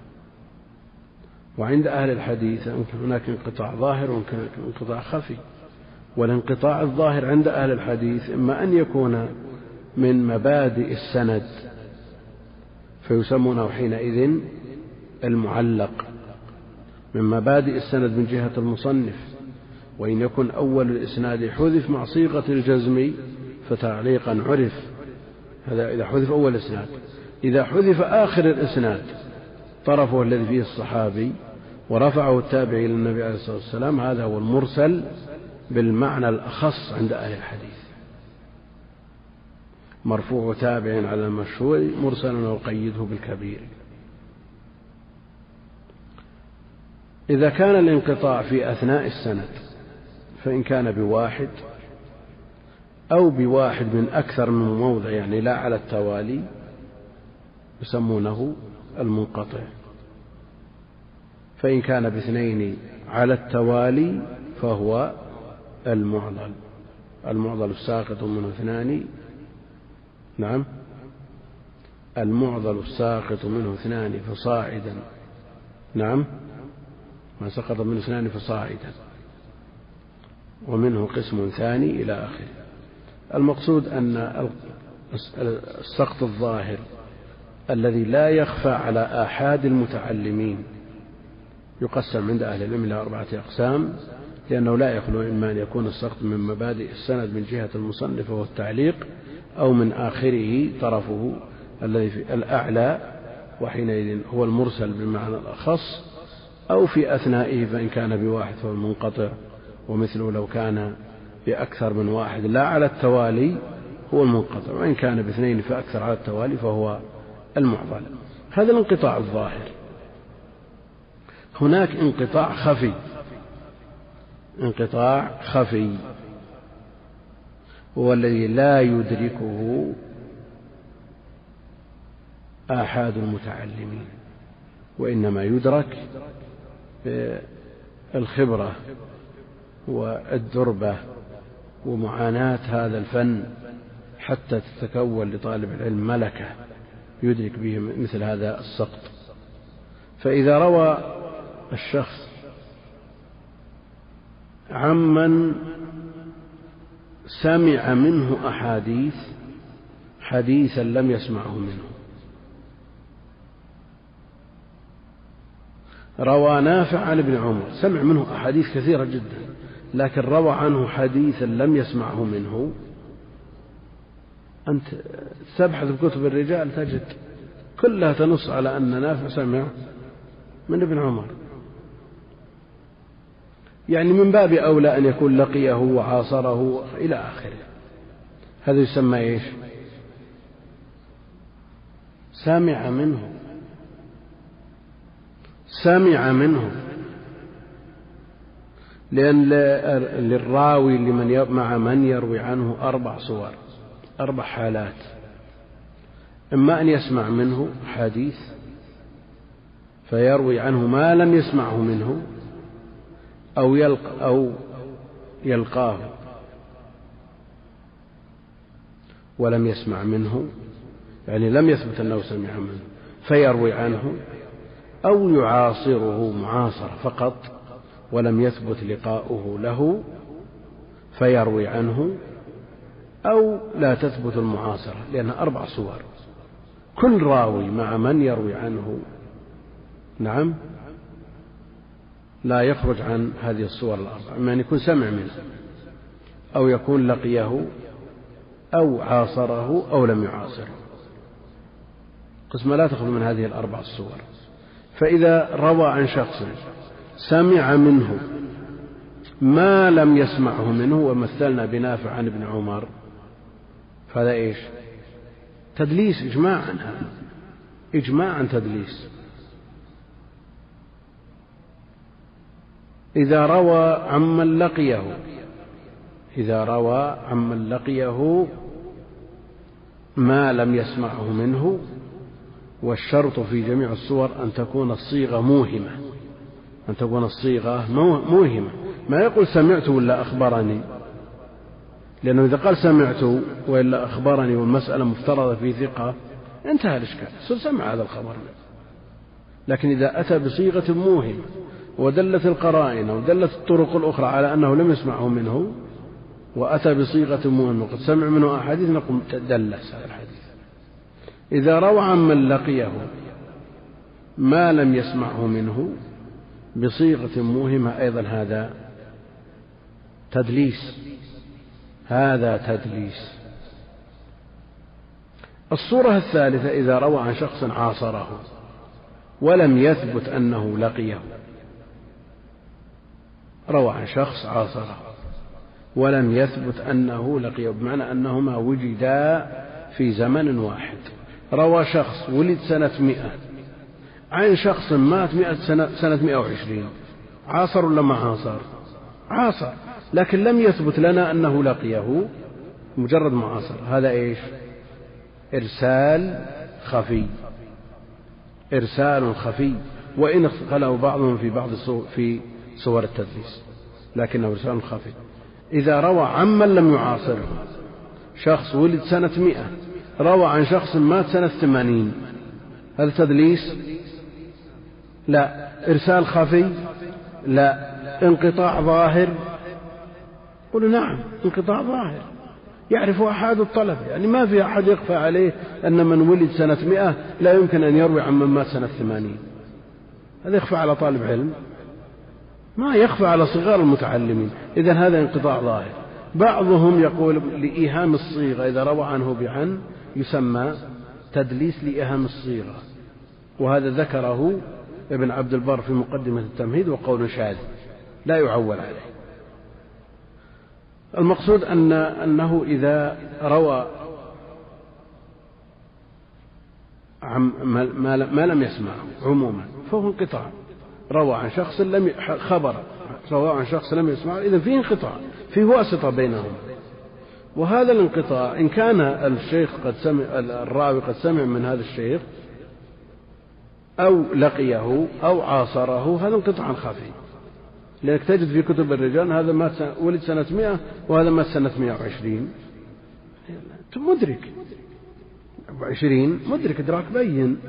وعند أهل الحديث هناك انقطاع ظاهر وهناك انقطاع خفي. والانقطاع الظاهر عند أهل الحديث إما أن يكون من مبادئ السند فيسمونه حينئذ المعلق، من مبادئ السند من جهة المصنف، وإن يكن أول الإسناد حذف مع صيغة الجزم فتعليقا عرف، هذا إذا حذف أول الإسناد. إذا حذف آخر الإسناد طرفه الذي فيه الصحابي ورفعه التابعي إلى النبي عليه الصلاة والسلام، هذا هو المرسل بالمعنى الأخص عند أهل الحديث. مرفوع تابع على المشهور مرسلا وقيده بالكبير. إذا كان الانقطاع في أثناء السند فإن كان بواحد أو بواحد من أكثر من موضع، يعني لا على التوالي، يسمونه المنقطع. فإن كان باثنين على التوالي فهو المعضل. المعضل الساقط منه اثنان، نعم، المعضل الساقط منه اثنان فصاعدا، نعم، ما سقط منه اثنان فصاعدا، ومنه قسم ثاني إلى آخره. المقصود أن السقط الظاهر الذي لا يخفى على آحاد المتعلمين يقسم عند أهل العلم إلى 4 أقسام، لأنه لا يخلو إما أن يكون السقط من مبادئ السند من جهة المصنف وهو التعليق، أو من آخره طرفه الذي في الأعلى وحينئذ هو المرسل بمعنى الأخص، أو في أثنائه فإن كان بواحد فهو المنقطع، ومثله لو كان بأكثر من واحد لا على التوالي هو المنقطع، وإن كان باثنين فأكثر على التوالي فهو المعضل. هذا الانقطاع الظاهر. هناك انقطاع خفي، انقطاع خفي هو الذي لا يدركه آحاد المتعلمين، وإنما يدرك الخبرة والدربة ومعاناة هذا الفن حتى تتكون لطالب العلم ملكة يدرك به مثل هذا السقط. فإذا روى الشخص عمن سمع منه أحاديث حديثا لم يسمعه منه، روى نافع عن ابن عمر، سمع منه أحاديث كثيرة جدا، لكن روى عنه حديثا لم يسمعه منه، أنت تبحث في كتب الرجال تجد كلها تنص على أن نافع سمع من ابن عمر. يعني من باب أولى أن يكون لقيه وعاصره إلى آخره. هذا يسمى إيش؟ سمع منه، سمع منه. لأن للراوي مع من يروي عنه 4 صور، 4 حالات: إما أن يسمع منه حديث فيروي عنه ما لم يسمعه منه، أو يلقاه ولم يسمع منه، يعني لم يثبت أنه سمع منه فيروي عنه، أو يعاصره معاصرة فقط ولم يثبت لقاؤه له فيروي عنه، أو لا تثبت المعاصرة، لأنها 4 صور. كل راوي مع من يروي عنه نعم لا يخرج عن هذه الصور 4، إما أن يكون سمع منه، أو يكون لقيه، أو عاصره، أو لم يعاصره. قسمة لا تخرج من هذه 4 الصور. فإذا روى عن شخص سمع منه ما لم يسمعه منه، ومثلنا بنافع عن ابن عمر، فهذا إيش؟ تدليس إجماعا، هذا إجماعا تدليس. إذا روى عمن لقيه ما لم يسمعه منه، والشرط في جميع الصور أن تكون الصيغة موهمة، ما يقول سمعت ولا أخبرني، لأنه إذا قال سمعت وإلا أخبرني والمسألة مفترضة في ثقة انتهى الإشكال، سمع هذا الخبر. لكن إذا أتى بصيغة موهمة ودلت القرائن ودلت الطرق الأخرى على أنه لم يسمعه منه، وأتى بصيغة موهمة وقد سمع منه أحاديث، نقوم تدلس هذا الحديث. إذا روى عمن لقيه ما لم يسمعه منه بصيغة موهمة أيضا هذا تدليس. الصورة الثالثة: إذا روى عن شخص عاصره ولم يثبت أنه لقيه، روى عن شخص عاصره ولم يثبت أنه لقيه، بمعنى أنهما وجدا في زمن واحد. روى شخص ولد سنة 100 عن شخص مات سنة 120، عاصر ولا ما عاصر؟ عاصر، لكن لم يثبت لنا أنه لقيه، مجرد معاصر. هذا إيش؟ إرسال خفي، وإن اختلوا بعضهم في بعض في صور التدليس، لكنه إرسال خفي. إذا روى عمن لم يعاصره، شخص ولد سنة 100 روى عن شخص مات سنة 80، هذا تدليس؟ لا. إرسال خفي؟ لا. انقطاع ظاهر؟ قل نعم، انقطاع ظاهر، يعرف أحد الطلبة، يعني ما في أحد يخفى عليه أن من ولد سنة 100 لا يمكن أن يروي عن من مات سنة 80. هذا يخفى على طالب علم؟ ما يخفى على صغار المتعلمين. إذن هذا انقطاع ظاهر. بعضهم يقول لإيهام الصيغة، إذا روى عنه بعن يسمى تدليس لإيهام الصيغة، وهذا ذكره ابن عبد البر في مقدمة التمهيد، وقول شاذ لا يعول عليه. المقصود أنه إذا روى ما لم يسمعه عموما فهو انقطاع. روى عن شخص روى عن شخص لم يسمعه، إذن فيه انقطاع، فيه واسطة بينهم. وهذا الانقطاع إن كان الراوي قد سمع من هذا الشيخ أو لقيه أو عاصره، هذا انقطاع خفي. لأنك تجد في كتب الرجال هذا مات ولد سنة 100 وهذا مات سنة 120. أنت مدرك 20 مدرك إدراك بين.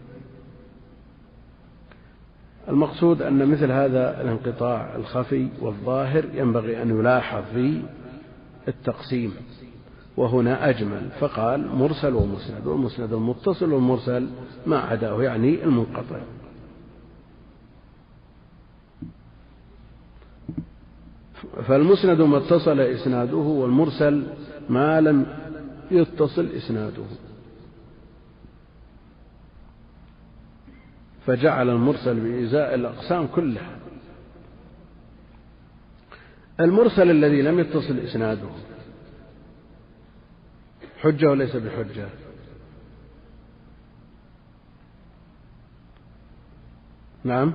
المقصود أن مثل هذا الانقطاع الخفي والظاهر ينبغي أن يلاحظ في التقسيم، وهنا أجمل فقال مرسل ومسند، والمسند المتصل والمرسل ما عداه يعني المنقطع. فالمسند ما اتصل إسناده، والمرسل ما لم يتصل إسناده، فجعل المرسل بإزاء الأقسام كلها. المرسل الذي لم يتصل إسناده حجة وليس بحجة؟ نعم.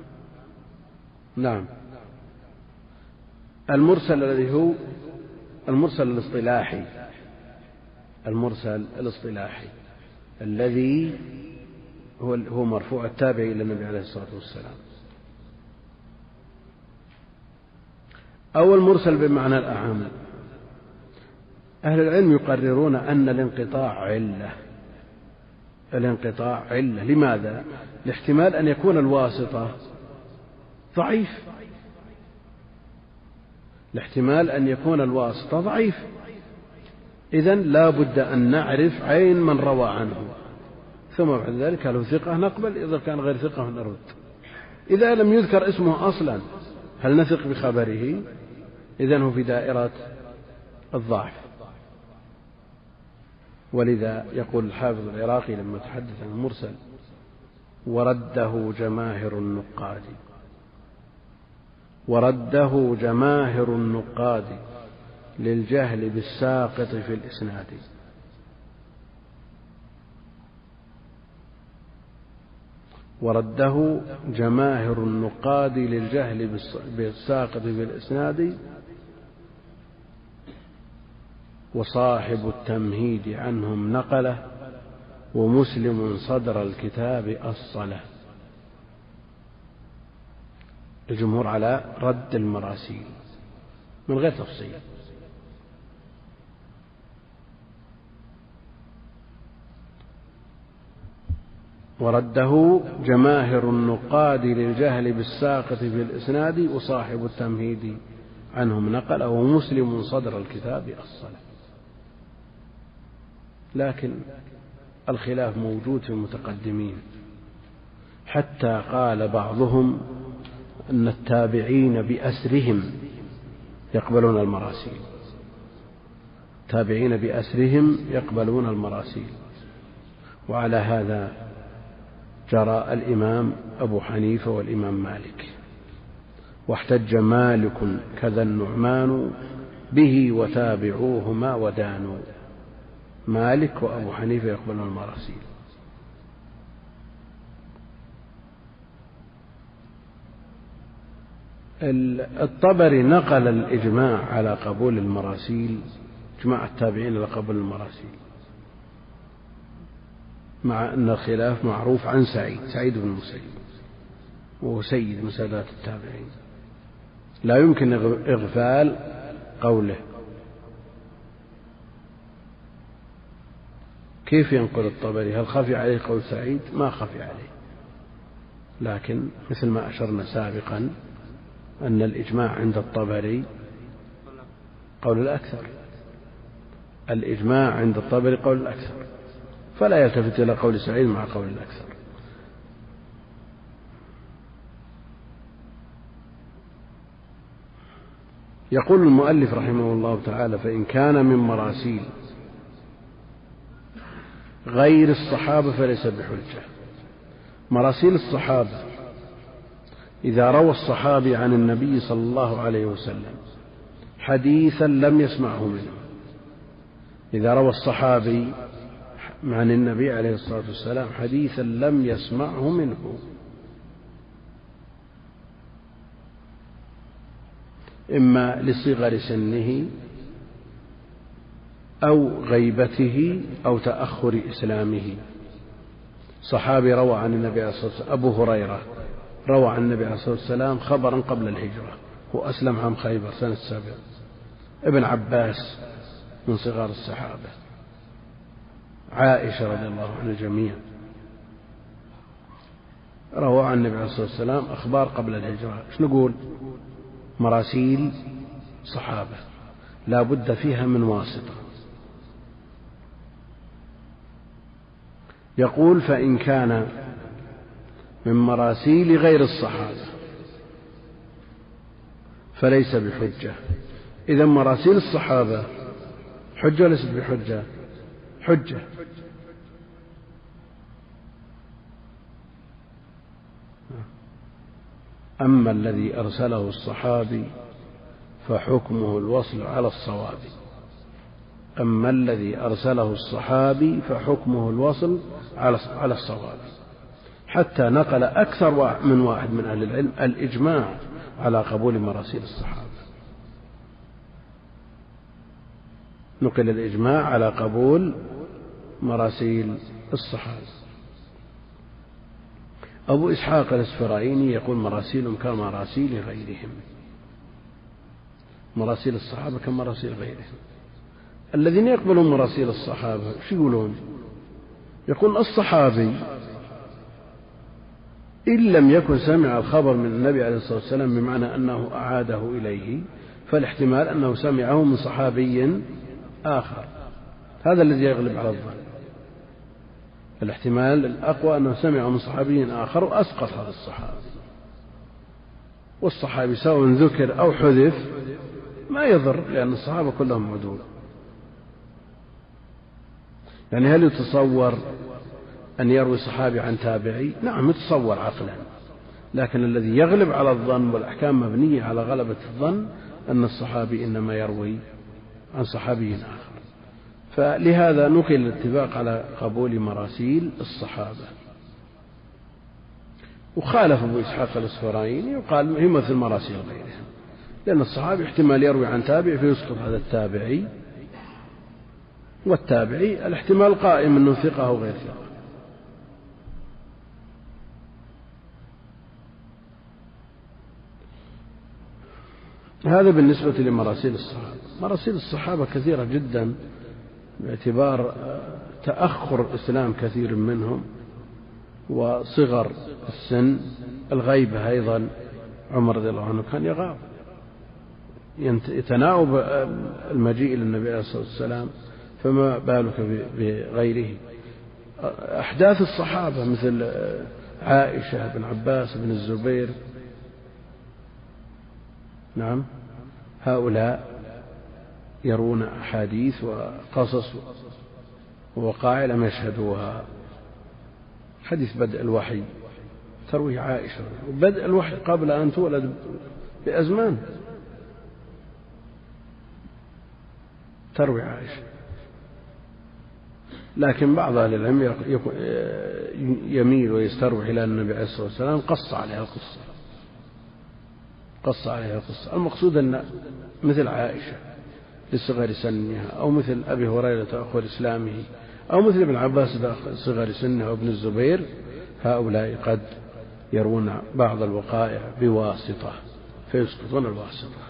المرسل الذي هو المرسل الاصطلاحي، المرسل الاصطلاحي الذي هو مرفوع التابع إلى النبي عليه الصلاة والسلام، أو المرسل بمعنى الأعم. أهل العلم يقررون أن الانقطاع علة. لماذا؟ لاحتمال أن يكون الواسطة ضعيف، إذن لا بد أن نعرف عين من روى عنه، ثم بعد ذلك هل هو ثقة نقبل، إذا كان غير ثقة نرد. إذا لم يذكر اسمه أصلا هل نثق بخبره؟ إذن هو في دائرة الضعف. ولذا يقول الحافظ العراقي لما تحدث عن المرسل: ورده جماهر النقاد للجهل بالساقط في الإسناد. ورده جماهر النقاد للجهل بالساقط في الإسناد، وصاحب التمهيد عنهم نقله، ومسلم صدر الكتاب أصله. الجمهور على رد المراسيل من غير تفصيل. ورده جماهر النقاد للجهل بالساقط في الإسناد، وصاحب التمهيد عنهم نقل، ومسلم صدر الكتاب أصله. لكن الخلاف موجود في المتقدمين، حتى قال بعضهم أن التابعين بأسرهم يقبلون المراسيل. وعلى هذا جرى الإمام أبو حنيفة والإمام مالك، واحتج مالك كذا النعمان به وتابعوهما ودانوا. مالك وأبو حنيفة يقبلون المراسيل. الطبري نقل الإجماع على قبول المراسيل، إجماع التابعين على قبول المراسيل، مع أن الخلاف معروف عن سعيد بن المسيب، وهو سيد من سادات التابعين، لا يمكن إغفال قوله. كيف ينقل الطبري؟ هل خفي عليه قول سعيد؟ ما خفي عليه، لكن مثل ما أشرنا سابقا أن الإجماع عند الطبري قول الأكثر، فلا يلتفت إلى قول سعيد مع قول الأكثر. يقول المؤلف رحمه الله تعالى: فإن كان من مراسيل غير الصحابة فليس بحجة. مراسيل الصحابة إذا روى الصحابي عن النبي صلى الله عليه وسلم حديثا لم يسمعه منه، إذا روى الصحابي عن النبي عليه الصلاة والسلام حديثا لم يسمعه منه، إما لصغر سنه أو غيبته أو تأخر إسلامه. صحابي روى عن النبي عليه الصلاة والسلام، أبو هريرة روى عن النبي عليه الصلاة والسلام خبرا قبل الهجرة، هو أسلم عام خيبر سنة 7. ابن عباس من صغار الصحابة، عائشة رضي الله عن الجميع، روى عن النبي عليه الصلاة والسلام أخبار قبل الهجرة. ايش نقول؟ مراسيل صحابة لا بد فيها من واسطة. يقول: فإن كان من مراسيل غير الصحابة فليس بحجة. إذا مراسيل الصحابة حجة وليست بحجة؟ حجة. أما الذي أرسله الصحابي فحكمه الوصل على الصواب. أما الذي أرسله الصحابي فحكمه الوصل على الصواب، حتى نقل أكثر من واحد من أهل العلم الإجماع على قبول مراسيل الصحابة. نقل الإجماع على قبول مراسيل الصحابة. أبو إسحاق الإسفرايني يقول: مراسيلهم كمراسيل غيرهم. مراسيل الصحابة كمراسيل غيرهم. الذين يقبلون مراسيل الصحابة شو يقولون؟ يقول: الصحابي إن لم يكن سمع الخبر من النبي عليه الصلاة والسلام بمعنى أنه أعاده إليه، فالاحتمال أنه سمعه من صحابي آخر. هذا الذي يغلب على الظن. الاحتمال الأقوى أنه سمعه من صحابي آخر وأسقط هذا الصحابي. والصحابي سواء ذكر أو حذف ما يضر، لأن الصحابة كلهم عدول. يعني هل يتصور أن يروي صحابي عن تابعي؟ نعم يتصور عقلا، لكن الذي يغلب على الظن والأحكام مبنية على غلبة الظن أن الصحابي إنما يروي عن صحابي آخر. فلهذا نقل الاتفاق على قبول مراسيل الصحابة. وخالف أبو إسحاق الإسفرايني وقال هي مثل مراسيل غيرهم، لأن الصحابي احتمال يروي عن تابع فيسقط هذا التابعي، والتابعي الاحتمال قائم أنه ثقة أو غير ثقة. هذا بالنسبة لمراسيل الصحابة. مراسيل الصحابة كثيرة جدا باعتبار تأخر إسلام كثير منهم وصغر السن. الغيبة أيضا، عمر رضي الله عنه كان يغاب، يتناوب المجيء للنبي عليه الصلاة والسلام، فما بالك بغيره. أحداث الصحابة مثل عائشة بن عباس بن الزبير، نعم، هؤلاء يرون أحاديث وقصص ووقائع لم يشهدوها. حديث بدء الوحي تروي عائشة، بدء الوحي قبل أن تولد بأزمان تروي عائشة. لكن بعض أهل العلم يميل ويستروح إلى النبي عليه الصلاة والسلام قص عليها القصة. المقصود أن مثل عائشة لصغر سنها، أو مثل أبي هريرة تأخر إسلامه، أو مثل ابن عباس صغر سنه وابن الزبير، هؤلاء قد يرون بعض الوقائع بواسطة فيسقطون الواسطة.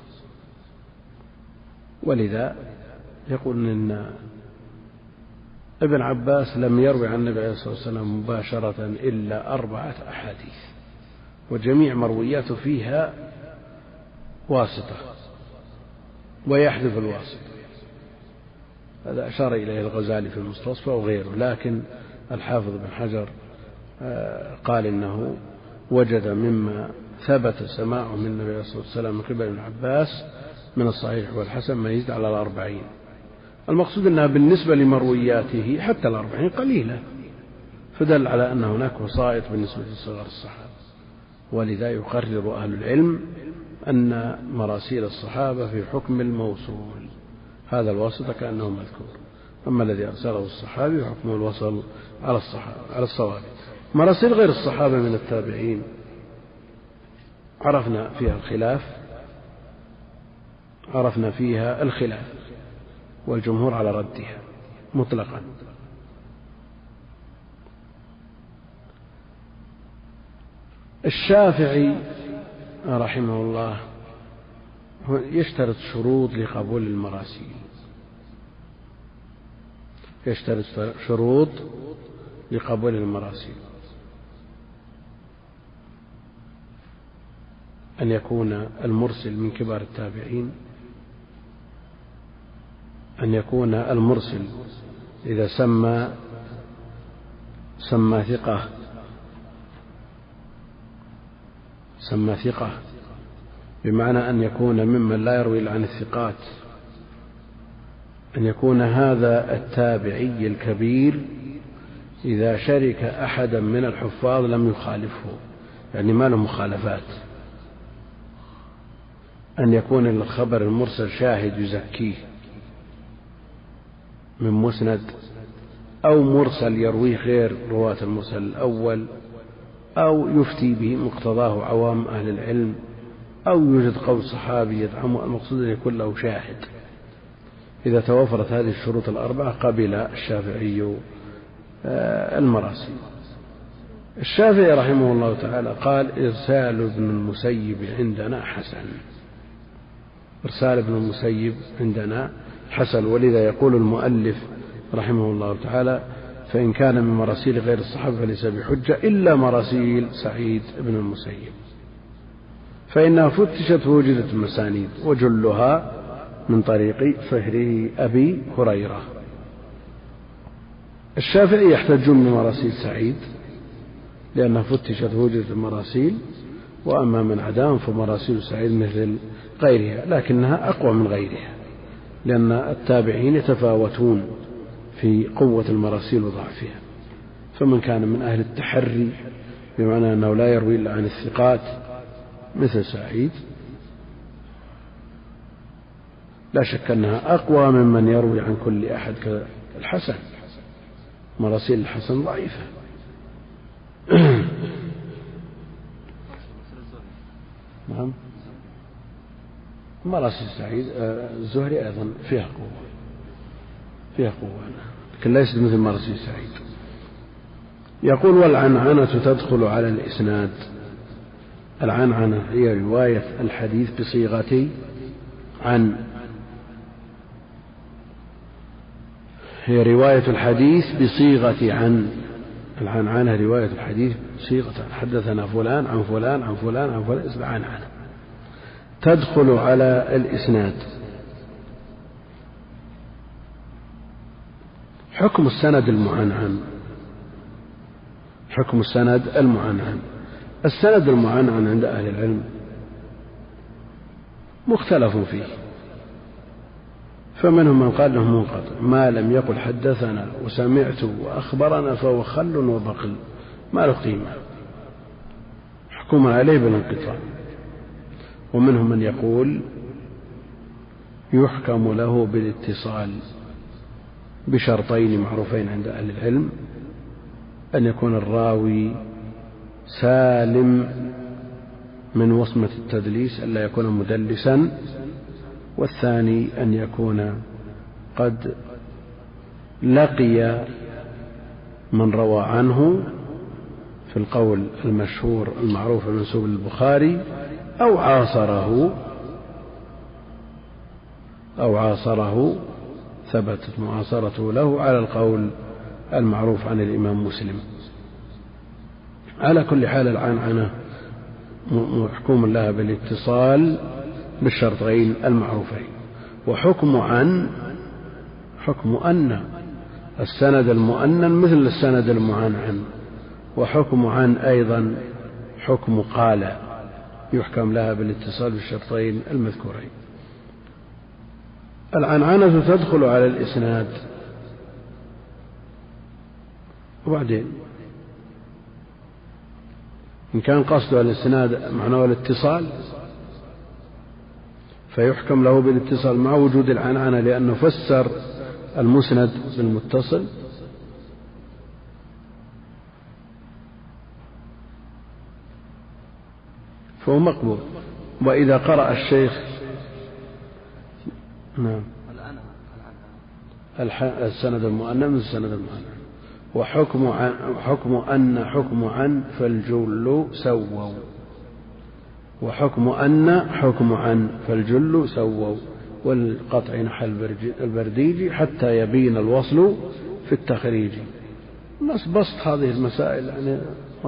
ولذا يقول إن ابن عباس لم يروي عن النبي عليه الصلاة والسلام مباشرة إلا 4 أحاديث، وجميع مروياته فيها واسطة ويحذف الواسطة. هذا أشار إليه الغزالي في المستصفى وغيره. لكن الحافظ بن حجر قال إنه وجد مما ثبت سماعه من النبي عليه الصلاة والسلام من قبل ابن عباس من الصحيح والحسن ما يزيد على 40. المقصود أنها بالنسبة لمروياته حتى 40 قليلة، فدل على أن هناك وسائط بالنسبة لصغار الصحابة. ولذا يقرر أهل العلم أن مراسيل الصحابة في حكم الموصول، هذا الواسطة كأنه مذكور. أما الذي أرسله الصحابي فحكمه الوصل على الصواب. مراسيل غير الصحابة من التابعين عرفنا فيها الخلاف والجمهور على ردها مطلقا. الشافعي رحمه الله يشترط شروط لقبول المراسيل، يشترط شروط لقبول المراسيل: أن يكون المرسل من كبار التابعين، أن يكون المرسل إذا سمى ثقة بمعنى أن يكون ممن لا يروي إلا عن الثقات، أن يكون هذا التابعي الكبير إذا شرك أحدا من الحفاظ لم يخالفه، يعني ما له مخالفات، أن يكون الخبر المرسل شاهد يزكيه من مسند، أو مرسل يرويه غير رواة المرسل الأول، أو يفتي به مقتضاه عوام أهل العلم، أو يوجد قول صحابي يدعمه. المقصود أن يكون له شاهد. إذا توفرت هذه الشروط الأربعة قبل الشافعي المراسيل. الشافعي رحمه الله تعالى قال: إرسال ابن المسيب عندنا حسن، إرسال ابن المسيب عندنا حسن. ولذا يقول المؤلف رحمه الله تعالى: فإن كان من مراسيل غير الصحابة فليس بحجة إلا مراسيل سعيد بن المسيب، فإنها فتشت ووجدت المسانيد، وجلها من طريق فهره أبي هريرة. الشافعي يحتج من مراسيل سعيد لأنها فتشت ووجدت المراسيل، وأما من عداهم فمراسيل سعيد مثل غيرها، لكنها أقوى من غيرها، لأن التابعين يتفاوتون في قوة المراسيل وضعفها. فمن كان من أهل التحري بمعنى أنه لا يروي إلا عن الثقات مثل سعيد لا شك أنها أقوى ممن يروي عن كل أحد كالحسن. مراسيل الحسن ضعيفة. نعم، مراسيل سعيد الزهري أيضا فيها قوة لكن ليست مثل مراسيل سعيد. يقول: والعنعنة تدخل على الإسناد. العنعنة هي رواية الحديث بصيغة عن، هي رواية الحديث بصيغة عن. العنعنة رواية الحديث بصيغة عن، حدثنا فلان عن فلان عن فلان عن فلان، اسمها عنعنة. تدخل على الإسناد. حكم السند المعنعن. حكم السند المعنعن. السند المعنعن عند أهل العلم مختلف فيه، فمنهم من قال له منقطع، ما لم يقل حدثنا وسمعت وأخبرنا فهو خل وبقل، ما له قيمة، حكم عليه بالانقطاع. ومنهم من يقول يحكم له بالاتصال بشرطين معروفين عند أهل العلم: أن يكون الراوي سالم من وصمة التدليس، ألا يكون مدلسا، والثاني أن يكون قد لقي من روى عنه في القول المشهور المعروف المنسوب للبخاري، أو عاصره ثبتت معاصرته له على القول المعروف عن الإمام مسلم. على كل حال العنعنة محكوم لها بالاتصال بالشرطين المعروفين. وحكم عن حكم أن السند المؤنن مثل السند المعنعن، وحكم عن أيضا حكم قال، يحكم لها بالاتصال بالشرطين المذكورين. العنعنة تدخل على الإسناد. وبعدين إن كان قصده الإسناد معناه الاتصال فيحكم له بالاتصال مع وجود العنعنة، لأنه فسر المسند بالمتصل. فهو مقبول. وإذا قرأ الشيخ نعم السند المؤنن من السند المؤنن، وحكم أن حكم عن فالجل سووا، وحكم أن حكم عن فالجل سووا، والقطع نحى البرديج حتى يبين الوصل في التخريج. الناس بسط هذه المسائل يعني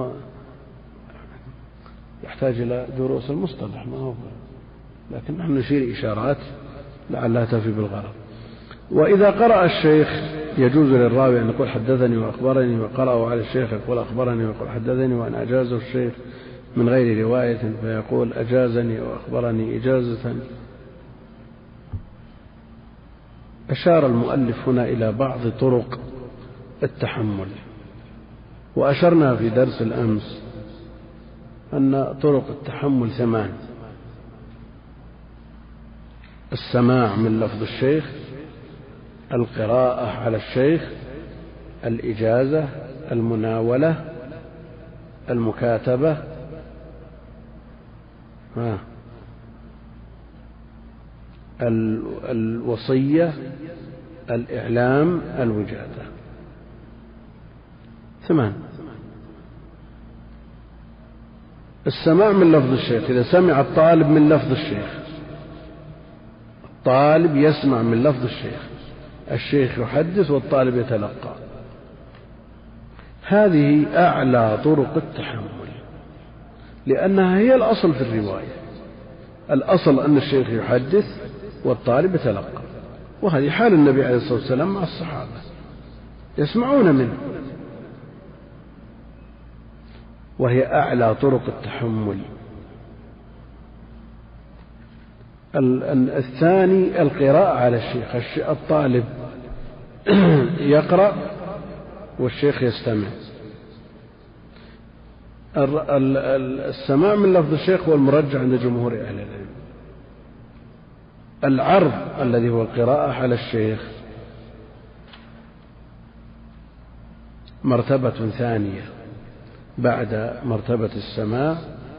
يحتاج إلى دروس المصطلح، ما هو، لكن نحن نشير إشارات لعلها تفي بالغرض. وإذا قرأ الشيخ يجوز للراوي أن يقول حدثني وأخبرني، وقرأه على الشيخ يقول أخبرني ويقول حدثني، وأن أجازه الشيخ من غير رواية فيقول أجازني وأخبرني إجازة. أشار المؤلف هنا إلى بعض طرق التحمل، وأشرنا في درس الأمس أن طرق التحمل 8: السماع من لفظ الشيخ، القراءة على الشيخ، الإجازة، المناولة، المكاتبة، الوصية، الإعلام، الوجادة. 8. السماع من لفظ الشيخ: إذا سمع الطالب من لفظ الشيخ، الطالب يسمع من لفظ الشيخ يحدث والطالب يتلقى، هذه أعلى طرق التحمل، لأنها هي الأصل في الرواية. الأصل أن الشيخ يحدث والطالب يتلقى، وهذه حال النبي عليه الصلاة والسلام مع الصحابة، يسمعون منه، وهي أعلى طرق التحمل. الثاني القراءة على الشيخ، الطالب يقرأ والشيخ يستمع. السماع من لفظ الشيخ هو المرجح عند جمهور أهل العلم. العرض الذي هو القراءة على الشيخ مرتبة ثانية بعد مرتبة السماع،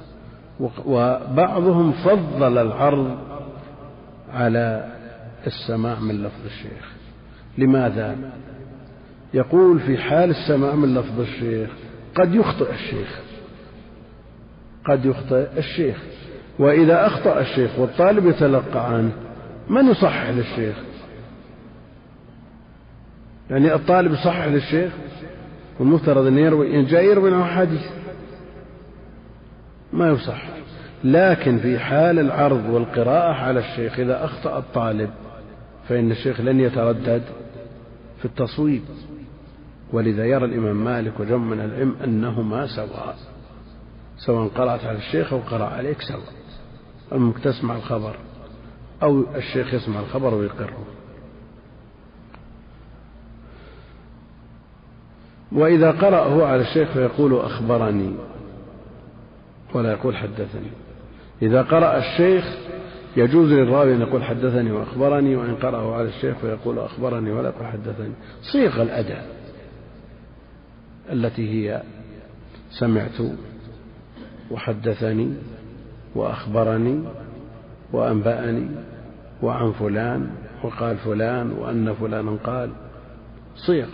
وبعضهم فضل العرض على السماع من لفظ الشيخ. لماذا؟ يقول في حال السماع من لفظ الشيخ قد يخطئ الشيخ، وإذا أخطأ الشيخ والطالب يتلقى عنه من يصحح للشيخ؟ يعني الطالب يصحح للشيخ، والمفترض أن يروي عنه حديث، ما يصحح. لكن في حال العرض والقراءة على الشيخ إذا أخطأ الطالب فإن الشيخ لن يتردد في التصويب، ولذا يرى الإمام مالك وجمع من العلم أنهما سواء قرأت على الشيخ أو قرأ عليك سواء، المك تسمع الخبر أو الشيخ يسمع الخبر ويقره. وإذا قرأه على الشيخ فيقول أخبرني ولا يقول حدثني. إذا قرأ الشيخ يجوز للراوي أن يقول حدثني وأخبرني، وإن قرأه على الشيخ فيقول أخبرني ولا يقول حدثني. صيغ الأداء التي هي سمعت وحدثني وأخبرني وأنبأني وعن فلان وقال فلان وأن فلانا قال، صيغ.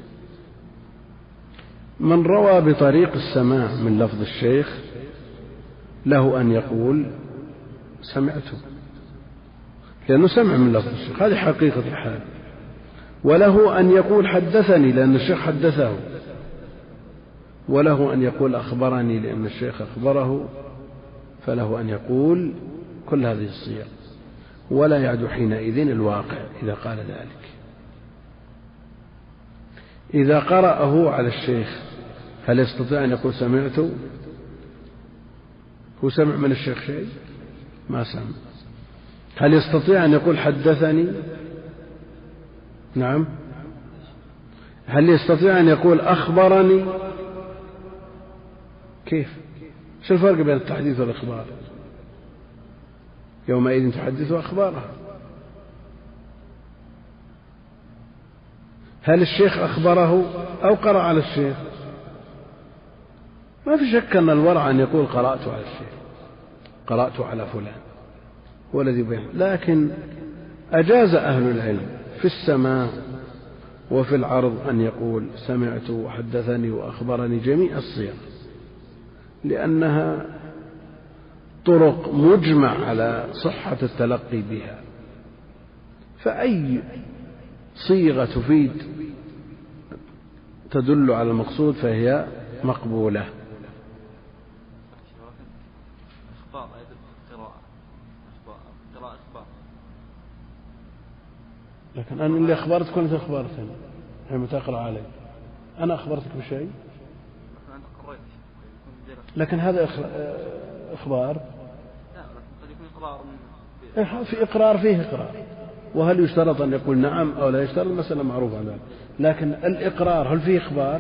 من روى بطريق السماع من لفظ الشيخ له أن يقول سمعته، لأنه سمع من لفظ الشيخ، هذه حقيقة الحال. وله أن يقول حدثني لأن الشيخ حدثه، وله أن يقول أخبرني لأن الشيخ أخبره، فله أن يقول كل هذه الصيغ، ولا يعد حينئذ الواقع إذا قال ذلك. إذا قرأه على الشيخ هل يستطيع أن يقول سمعت؟ هو سمع من الشيخ شيء؟ ما سمع. هل يستطيع أن يقول حدثني؟ نعم. هل يستطيع أن يقول أخبرني؟ كيف؟ شو الفرق بين التحديث والإخبار؟ يومئذ تحدث أخبارها. هل الشيخ أخبره أو قرأ على الشيخ؟ ما في شك أن الورع أن يقول قرأت على الشيخ، قرأت على فلان، هو الذي بين. لكن أجاز أهل العلم في السماع وفي العرض أن يقول سمعت وحدثني وأخبرني جميع الصيغ، لأنها طرق مجمع على صحة التلقي بها، فأي صيغة تفيد تدل على المقصود فهي مقبولة. لكن أنا اللي أخبرتك كنت أخبرتني حين تقرأ علي، أنا أخبرتك بشيء، لكن هذا إخبار، في إقرار فيه إقرار، وهل يشترط أن يقول نعم أو لا يشترط؟ المسألة معروفة عنها، لكن الإقرار هل فيه إخبار؟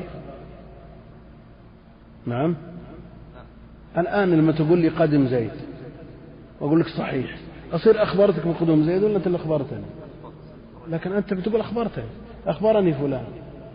نعم. الآن لما تقول لي قدم زيد وأقول لك صحيح، أصير أخبرتك بقدوم زيد ولا أنت اللي أخبرتني؟ لكن أنت بتقول أخبرتني، أخبرني فلان.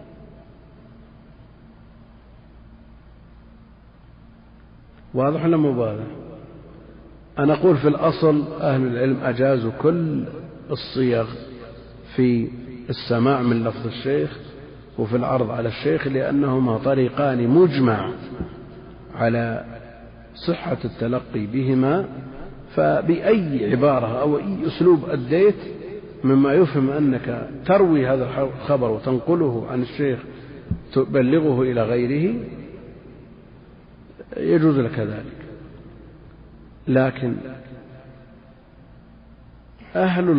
واضح ولا مو واضح؟ أنا أقول في الأصل أهل العلم أجازوا كل الصيغ في السماع من لفظ الشيخ وفي العرض على الشيخ، لأنهما طريقان مجمع على صحة التلقي بهما، فبأي عبارة أو أي أسلوب أديت مما يفهم أنك تروي هذا الخبر وتنقله عن الشيخ تبلغه إلى غيره يجوز لك ذلك. لكن أهل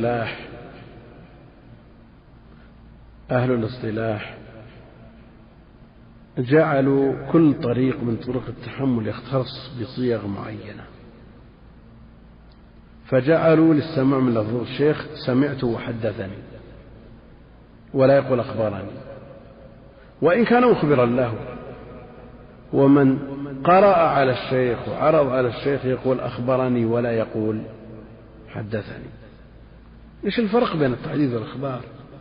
الاصطلاح جعلوا كل طريق من طرق التحمل يختص بصيغ معينة، فجعلوا للسماع من لفظ الشيخ سمعت وحدثني، ولا يقول أخبرني وإن كان مخبرا له. ومن قرأ على الشيخ وعرض على الشيخ يقول أخبرني ولا يقول حدثني. إيش الفرق بين التحديث والإخبار؟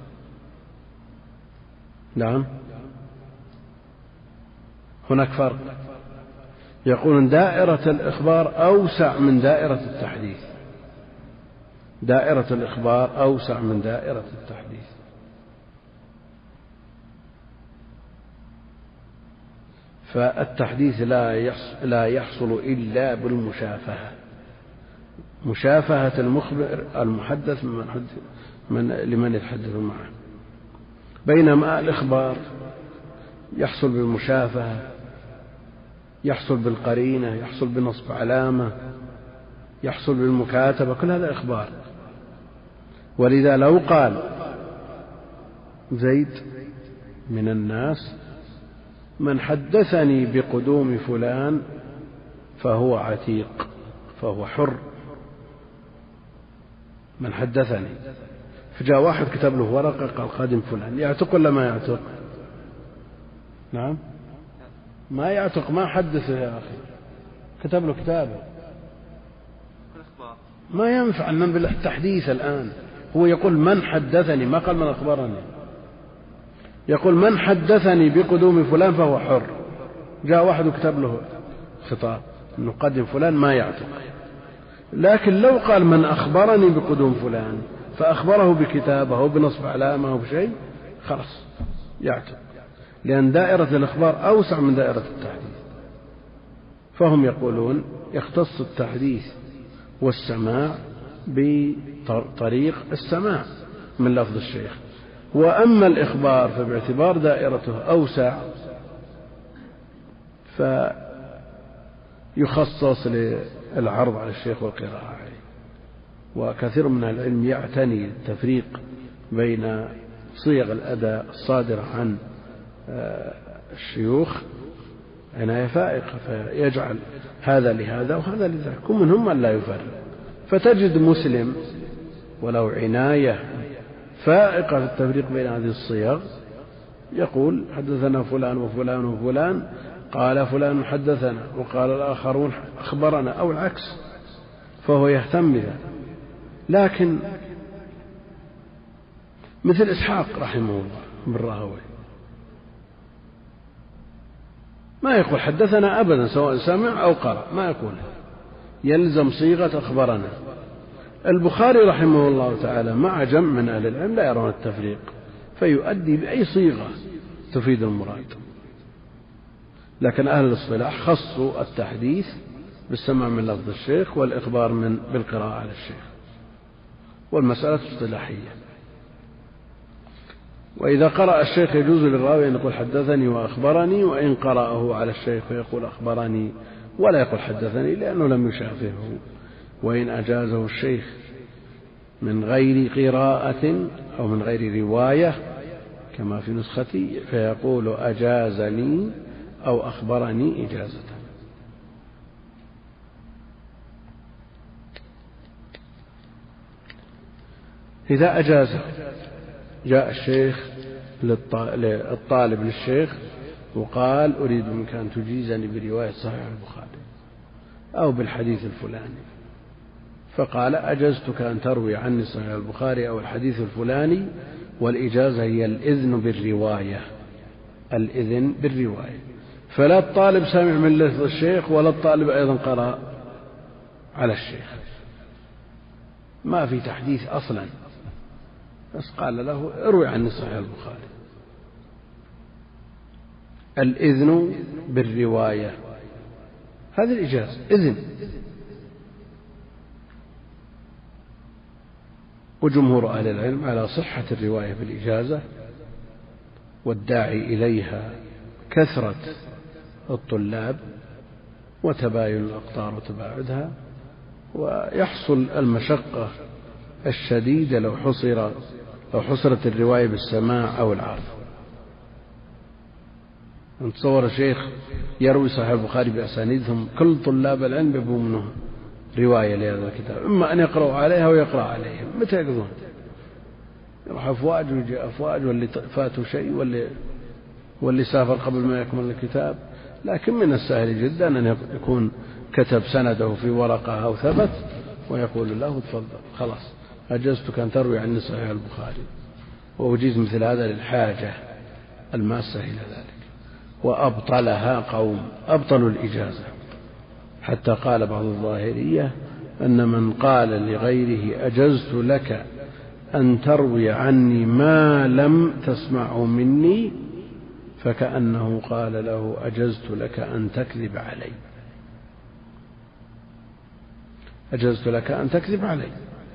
نعم، هناك فرق. يقولون دائرة الإخبار أوسع من دائرة التحديث، دائرة الإخبار أوسع من دائرة التحديث. فالتحديث لا يحصل إلا بالمشافهة، مشافهة المحدث لمن يتحدث معه، بينما الإخبار يحصل بالمشافهة، يحصل بالقرينة، يحصل بنصب علامة، يحصل بالمكاتبة، كل هذا إخبار. ولذا لو قال زيد من الناس من حدثني بقدوم فلان فهو عتيق، فهو حر. من حدثني، فجاء واحد كتب له ورقة قال قادم فلان، يعتق ولا ما يعتق؟ نعم، ما يعتق، ما حدثه يا أخي، كتب له كتابه، ما ينفع أن ننبل التحديث. الآن هو يقول من حدثني، ما قال من أخبرني، يقول من حدثني بقدوم فلان فهو حر. جاء واحد وكتب له خطاب أنه قدم فلان، ما يعتق. لكن لو قال من أخبرني بقدوم فلان فأخبره بكتابه وبنصب علامة وبشيء، خلاص يعتق، لأن دائرة الإخبار أوسع من دائرة التحديث. فهم يقولون يختص التحديث والسماع بطريق السماع من لفظ الشيخ، وأما الإخبار فباعتبار دائرته أوسع فيخصص للعرض على الشيخ والقراءة عليه. وكثير من العلم يعتني التفريق بين صيغ الأداء الصادرة عن الشيوخ عناية فائقة، فيجعل هذا لهذا وهذا لذاك، ومنهم من لا يفرق. فتجد مسلم ولو عناية فائقة في التفريق بين هذه الصيغ يقول حدثنا فلان وفلان وفلان، قال فلان حدثنا وقال الآخرون أخبرنا، أو العكس، فهو يهتم بها. لكن مثل إسحاق رحمه الله بن راهويه ما يقول حدثنا أبدا، سواء سمع أو قرأ، ما يقول، يلزم صيغة أخبرنا. البخاري رحمه الله تعالى مع جمع من أهل العلم لا يرون التفريق فيؤدي بأي صيغة تفيد المراد. لكن أهل الاصطلاح خصوا التحديث بالسماع من لفظ الشيخ والإخبار بالقراءة على الشيخ، والمسألة اصطلاحية. وإذا قرأ الشيخ يجوز للراوي أن يقول حدثني وأخبرني، وإن قرأه على الشيخ فيقول أخبرني ولا يقول حدثني لأنه لم يشافهه. وإن أجازه الشيخ من غير قراءة أو من غير رواية كما في نسختي فيقول أجازني أو أخبرني إجازة. إذا أجازه جاء الشيخ للطالب للشيخ وقال أريد منك أن تجيزني برواية صحيح البخاري أو بالحديث الفلاني، فقال أجزتك أن تروي عني صحيح البخاري أو الحديث الفلاني، والإجازة هي الإذن بالرواية، الإذن بالرواية. فلا الطالب سامع من لفظ الشيخ ولا الطالب أيضا قرأ على الشيخ، ما في تحديث أصلا، بس قال له اروي عني صحيح البخاري. الإذن بالرواية هذه الإجازة إذن. وجمهور أهل العلم على صحة الرواية بالإجازة، والداعي إليها كثرة الطلاب وتباين الأقطار وتباعدها، ويحصل المشقة الشديدة لو حصرت الرواية بالسماع أو العرض. نتصور شيخ يروي صحيح البخاري بأسانيدهم، كل طلاب العلم يبوا منه رواية لهذا الكتاب، إما أن يقرأوا عليها ويقرأ عليهم، متى يقضون؟ يروح أفواج ويجي أفواج، واللي فاتوا شيء واللي سافر قبل ما يكمل الكتاب. لكن من السهل جدا أن يكون كتب سنده في ورقة أو ثبت ويقول له تفضل خلاص أجزتك أن تروي عني صحيح البخاري، وأجيز مثل هذا للحاجة الماسة إلى ذلك. وأبطلها قوم أبطلوا الإجازة، حتى قال بعض الظاهرية أن من قال لغيره أجزت لك أن تروي عني ما لم تسمعه مني فكأنه قال له أجزت لك أن تكذب علي، أجزت لك أن تكذب علي.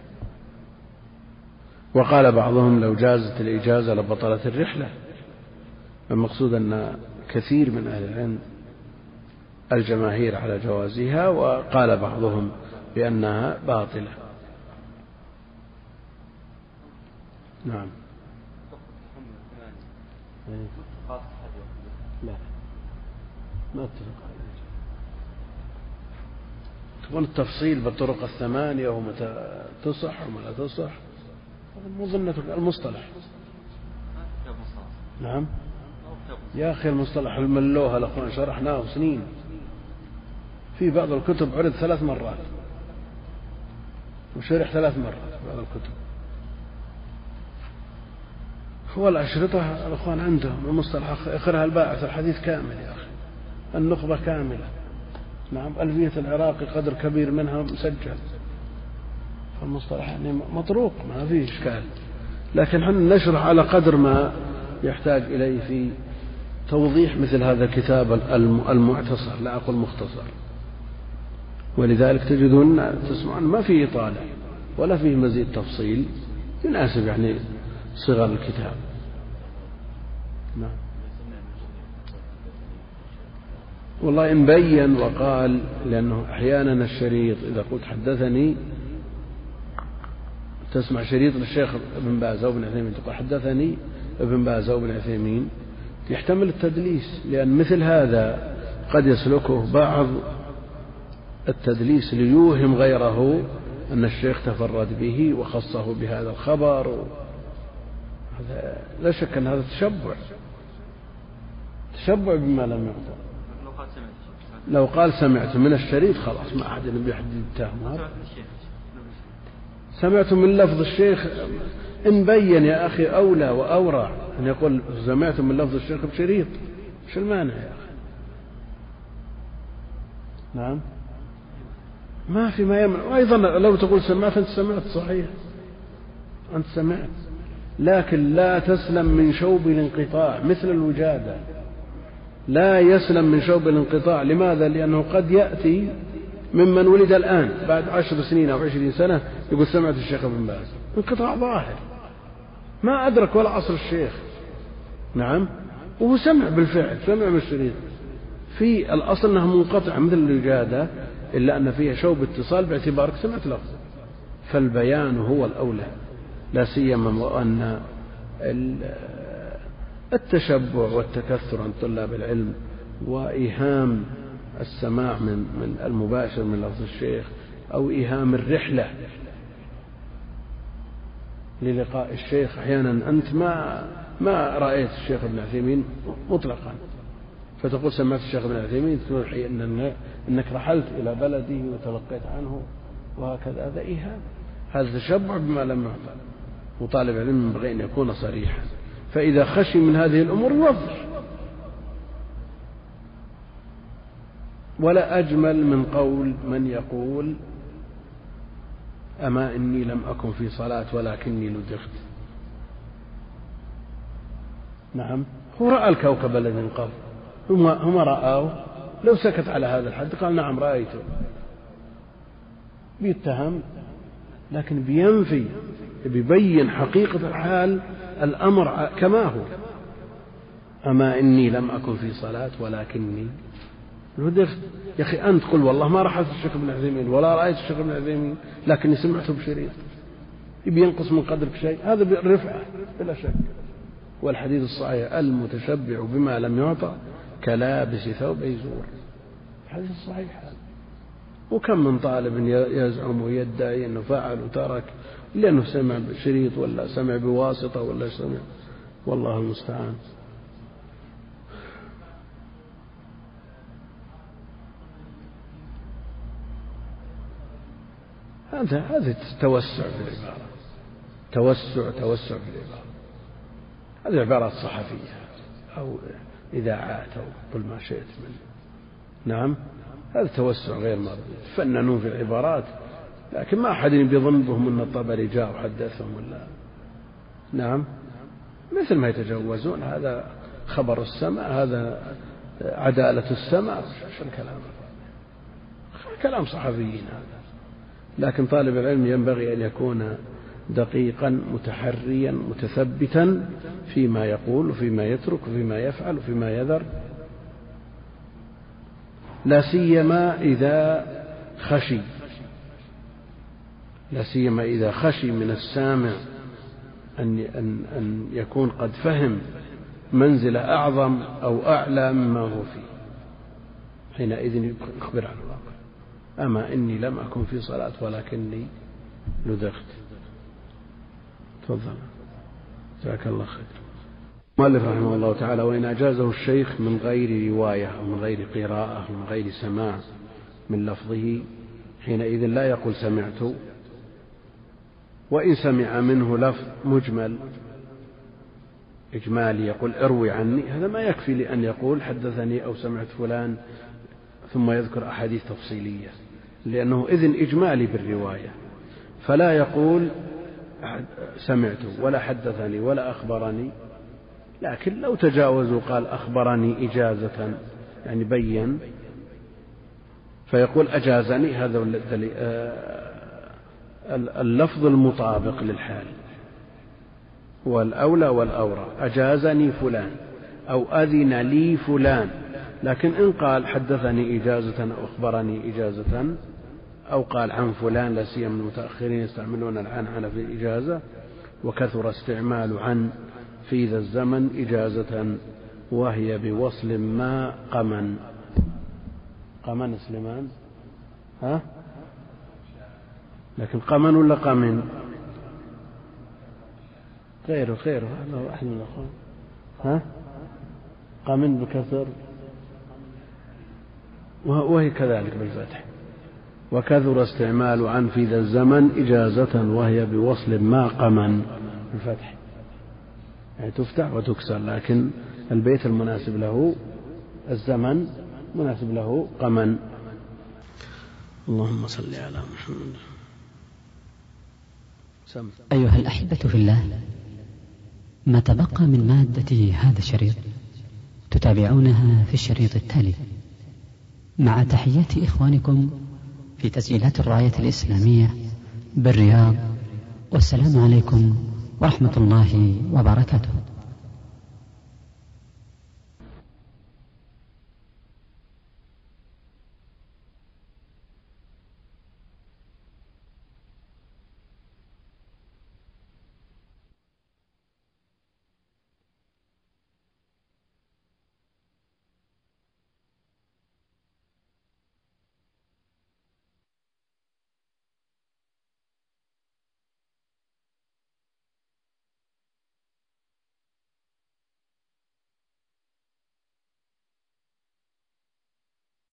وقال بعضهم لو جازت الإجازة لبطلت الرحلة. المقصود أن كثير من أهل العلم الجماهير على جوازها، وقال بعضهم بأنها باطلة. نعم. لا ما اتفق عليه. تكون التفصيل بالطرق الثمانية ومتى تصح وما لا تصح مظنة المصطلح. نعم يا أخي المصطلح الملوها الأخوان شرحناه سنين، في بعض الكتب عرض 3 مرات وشرح 3 مرات بعض الكتب. هو الأشرطة الأخوان عندهم المصطلح اقرأها الباعث الحديث كامل يا أخي، النخبة كاملة. نعم ألفية العراقي قدر كبير منها مسجل. فالمصطلح يعني مطروق ما فيه إشكال، لكن حنا نشرح على قدر ما يحتاج إليه في توضيح مثل هذا الكتاب المعتصر، لا أقول مختصر. ولذلك تجدون تسمعون ما فيه إطالة ولا فيه مزيد تفصيل، يناسب يعني صغر الكتاب. نعم. والله إن بين وقال، لأنه أحيانا الشريط إذا قلت حدثني تسمع شريط للشيخ ابن باز أو ابن عثيمين تقول حدثني ابن باز أو ابن عثيمين، يحتمل التدليس، لأن مثل هذا قد يسلكه بعض التدليس ليوهم غيره أن الشيخ تفرد به وخصه بهذا الخبر. هذا لا شك أن هذا تشبع بما لم يعطى. لو قال سمعت من الشريط خلاص ما أحد يحدد التهم. سمعت من لفظ الشيخ إن بين يا أخي أولى وأورع أن يقول سمعت من لفظ الشيخ بشريط، مش المانع يا أخي؟ نعم ما في ما يمنع. وأيضا لو تقول سمعت أنت سمعت صحيح، أنت سمعت، لكن لا تسلم من شوب الانقطاع مثل الوجادة، لا يسلم من شوب الانقطاع. لماذا؟ لأنه قد يأتي ممن ولد الآن بعد 10 سنين أو 20 سنة يقول سمعت الشيخ ابن باز، انقطاع ظاهر، ما أدرك ولا عصر الشيخ. نعم، وهو سمع بالفعل، سمع من الشريط. في الأصل أنها منقطعة مثل الوجادة، إلا أن فيها شوب اتصال باعتبارك سمعت لفظ، فالبيان هو الأولى، لا سيما وأن التشبع والتكثر عن طلاب العلم وإيهام السماع من المباشر من لفظ الشيخ أو إيهام الرحلة للقاء الشيخ. أحيانا أنت ما رأيت الشيخ ابن عثيمين مطلقا، فتقول سمعت الشيخ ابن عثيمين، توحي أنك رحلت إلى بلده وتلقيت عنه، وهكذا. هذا إيهام، هذا تشبع بما لم يعطى. وطالب علم ينبغي أن يكون صريحا، فإذا خشي من هذه الأمور يوضح. ولا أجمل من قول من يقول أما إني لم أكن في صلاة ولكني لدغت. نعم، هو رأى الكوكب الذي انقض، هم رأوه. لو سكت على هذا الحد قال نعم رأيته، بيتهم، لكن بينفي، بيبين حقيقة الحال، الأمر كما هو. أما إني لم أكن في صلاة ولكني لدغت. يا أخي أنت قل والله ما رحلت الشيخ ابن عثيمين ولا رأيت الشيخ ابن عثيمين، لكني سمعته بشريط، يبي ينقص من قدرك شيء؟ هذا بالرفعة بلا شك. والحديث الصحيح المتشبع بما لم يعطى كلابس ثوب يزور، الحديث الصحيح هذا. وكم من طالب يزعم ويدعي أنه فعل وترك لأنه سمع بشريط ولا سمع بواسطة ولا سمع، والله المستعان. هذا توسع في العبارة، توسع في العبارة. هذه عبارات صحفية أو إذاعات أو كل ما شئت منه. نعم، هذا توسع غير مرضي. فننون في العبارات، لكن ما أحد يظن بهم أن الطبري جاء وحدثهم ولا. نعم، مثل ما يتجوزون، هذا خبر السماء، هذا عدالة السماء، شو الكلام؟ كلام صحفيين هذا. لكن طالب العلم ينبغي أن يكون دقيقا متحريا متثبتا فيما يقول وفيما يترك وفيما يفعل وفيما يذر، لا سيما إذا خشي من السامع أن يكون قد فهم منزلة أعظم أو أعلى مما هو فيه، حينئذ يخبر عن الواقع. أما إني لم أكن في صلاة ولكني لدغت. تفضل، جزاك الله خير. المؤلف رحمه الله تعالى: وإن أجازه الشيخ من غير رواية أو من غير قراءة أو من غير سماع من لفظه، حينئذ لا يقول سمعت. وإن سمع منه لفظ مجمل إجمالي يقول اروي عني، هذا ما يكفي لأن يقول حدثني أو سمعت فلان ثم يذكر أحاديث تفصيلية، لأنه إذن إجمالي بالرواية، فلا يقول سمعت ولا حدثني ولا أخبرني. لكن لو تجاوزوا قال أخبرني إجازة، يعني بين، فيقول أجازني، هذا اللفظ المطابق للحال، والأولى والأورى أجازني فلان أو أذن لي فلان. لكن إن قال حدثني إجازة أو أخبرني إجازة أو قال عن فلان، لا سيما المتأخرين يستعملون العنعنة في الإجازة، وكثر استعمال عن في ذا الزمن إجازة وهي بوصل ما قمن سليمان، ها؟ لكن قمن ولا قمن؟ غيره هذا واحد من الأخوان، ها؟ قمن بكثر، وهي كذلك بالفتح. وكثر استعمال عن في ذا الزمن إجازة وهي بوصل ما قمن بالفتح، يعني تفتح وتكسر، لكن البيت المناسب له الزمن مناسب له قمن. اللهم صل على محمد. أيها الأحبة في الله، ما تبقى من مادة هذا الشريط تتابعونها في الشريط التالي، مع تحيات إخوانكم في تسجيلات الراية الإسلامية بالرياض، والسلام عليكم ورحمة الله وبركاته.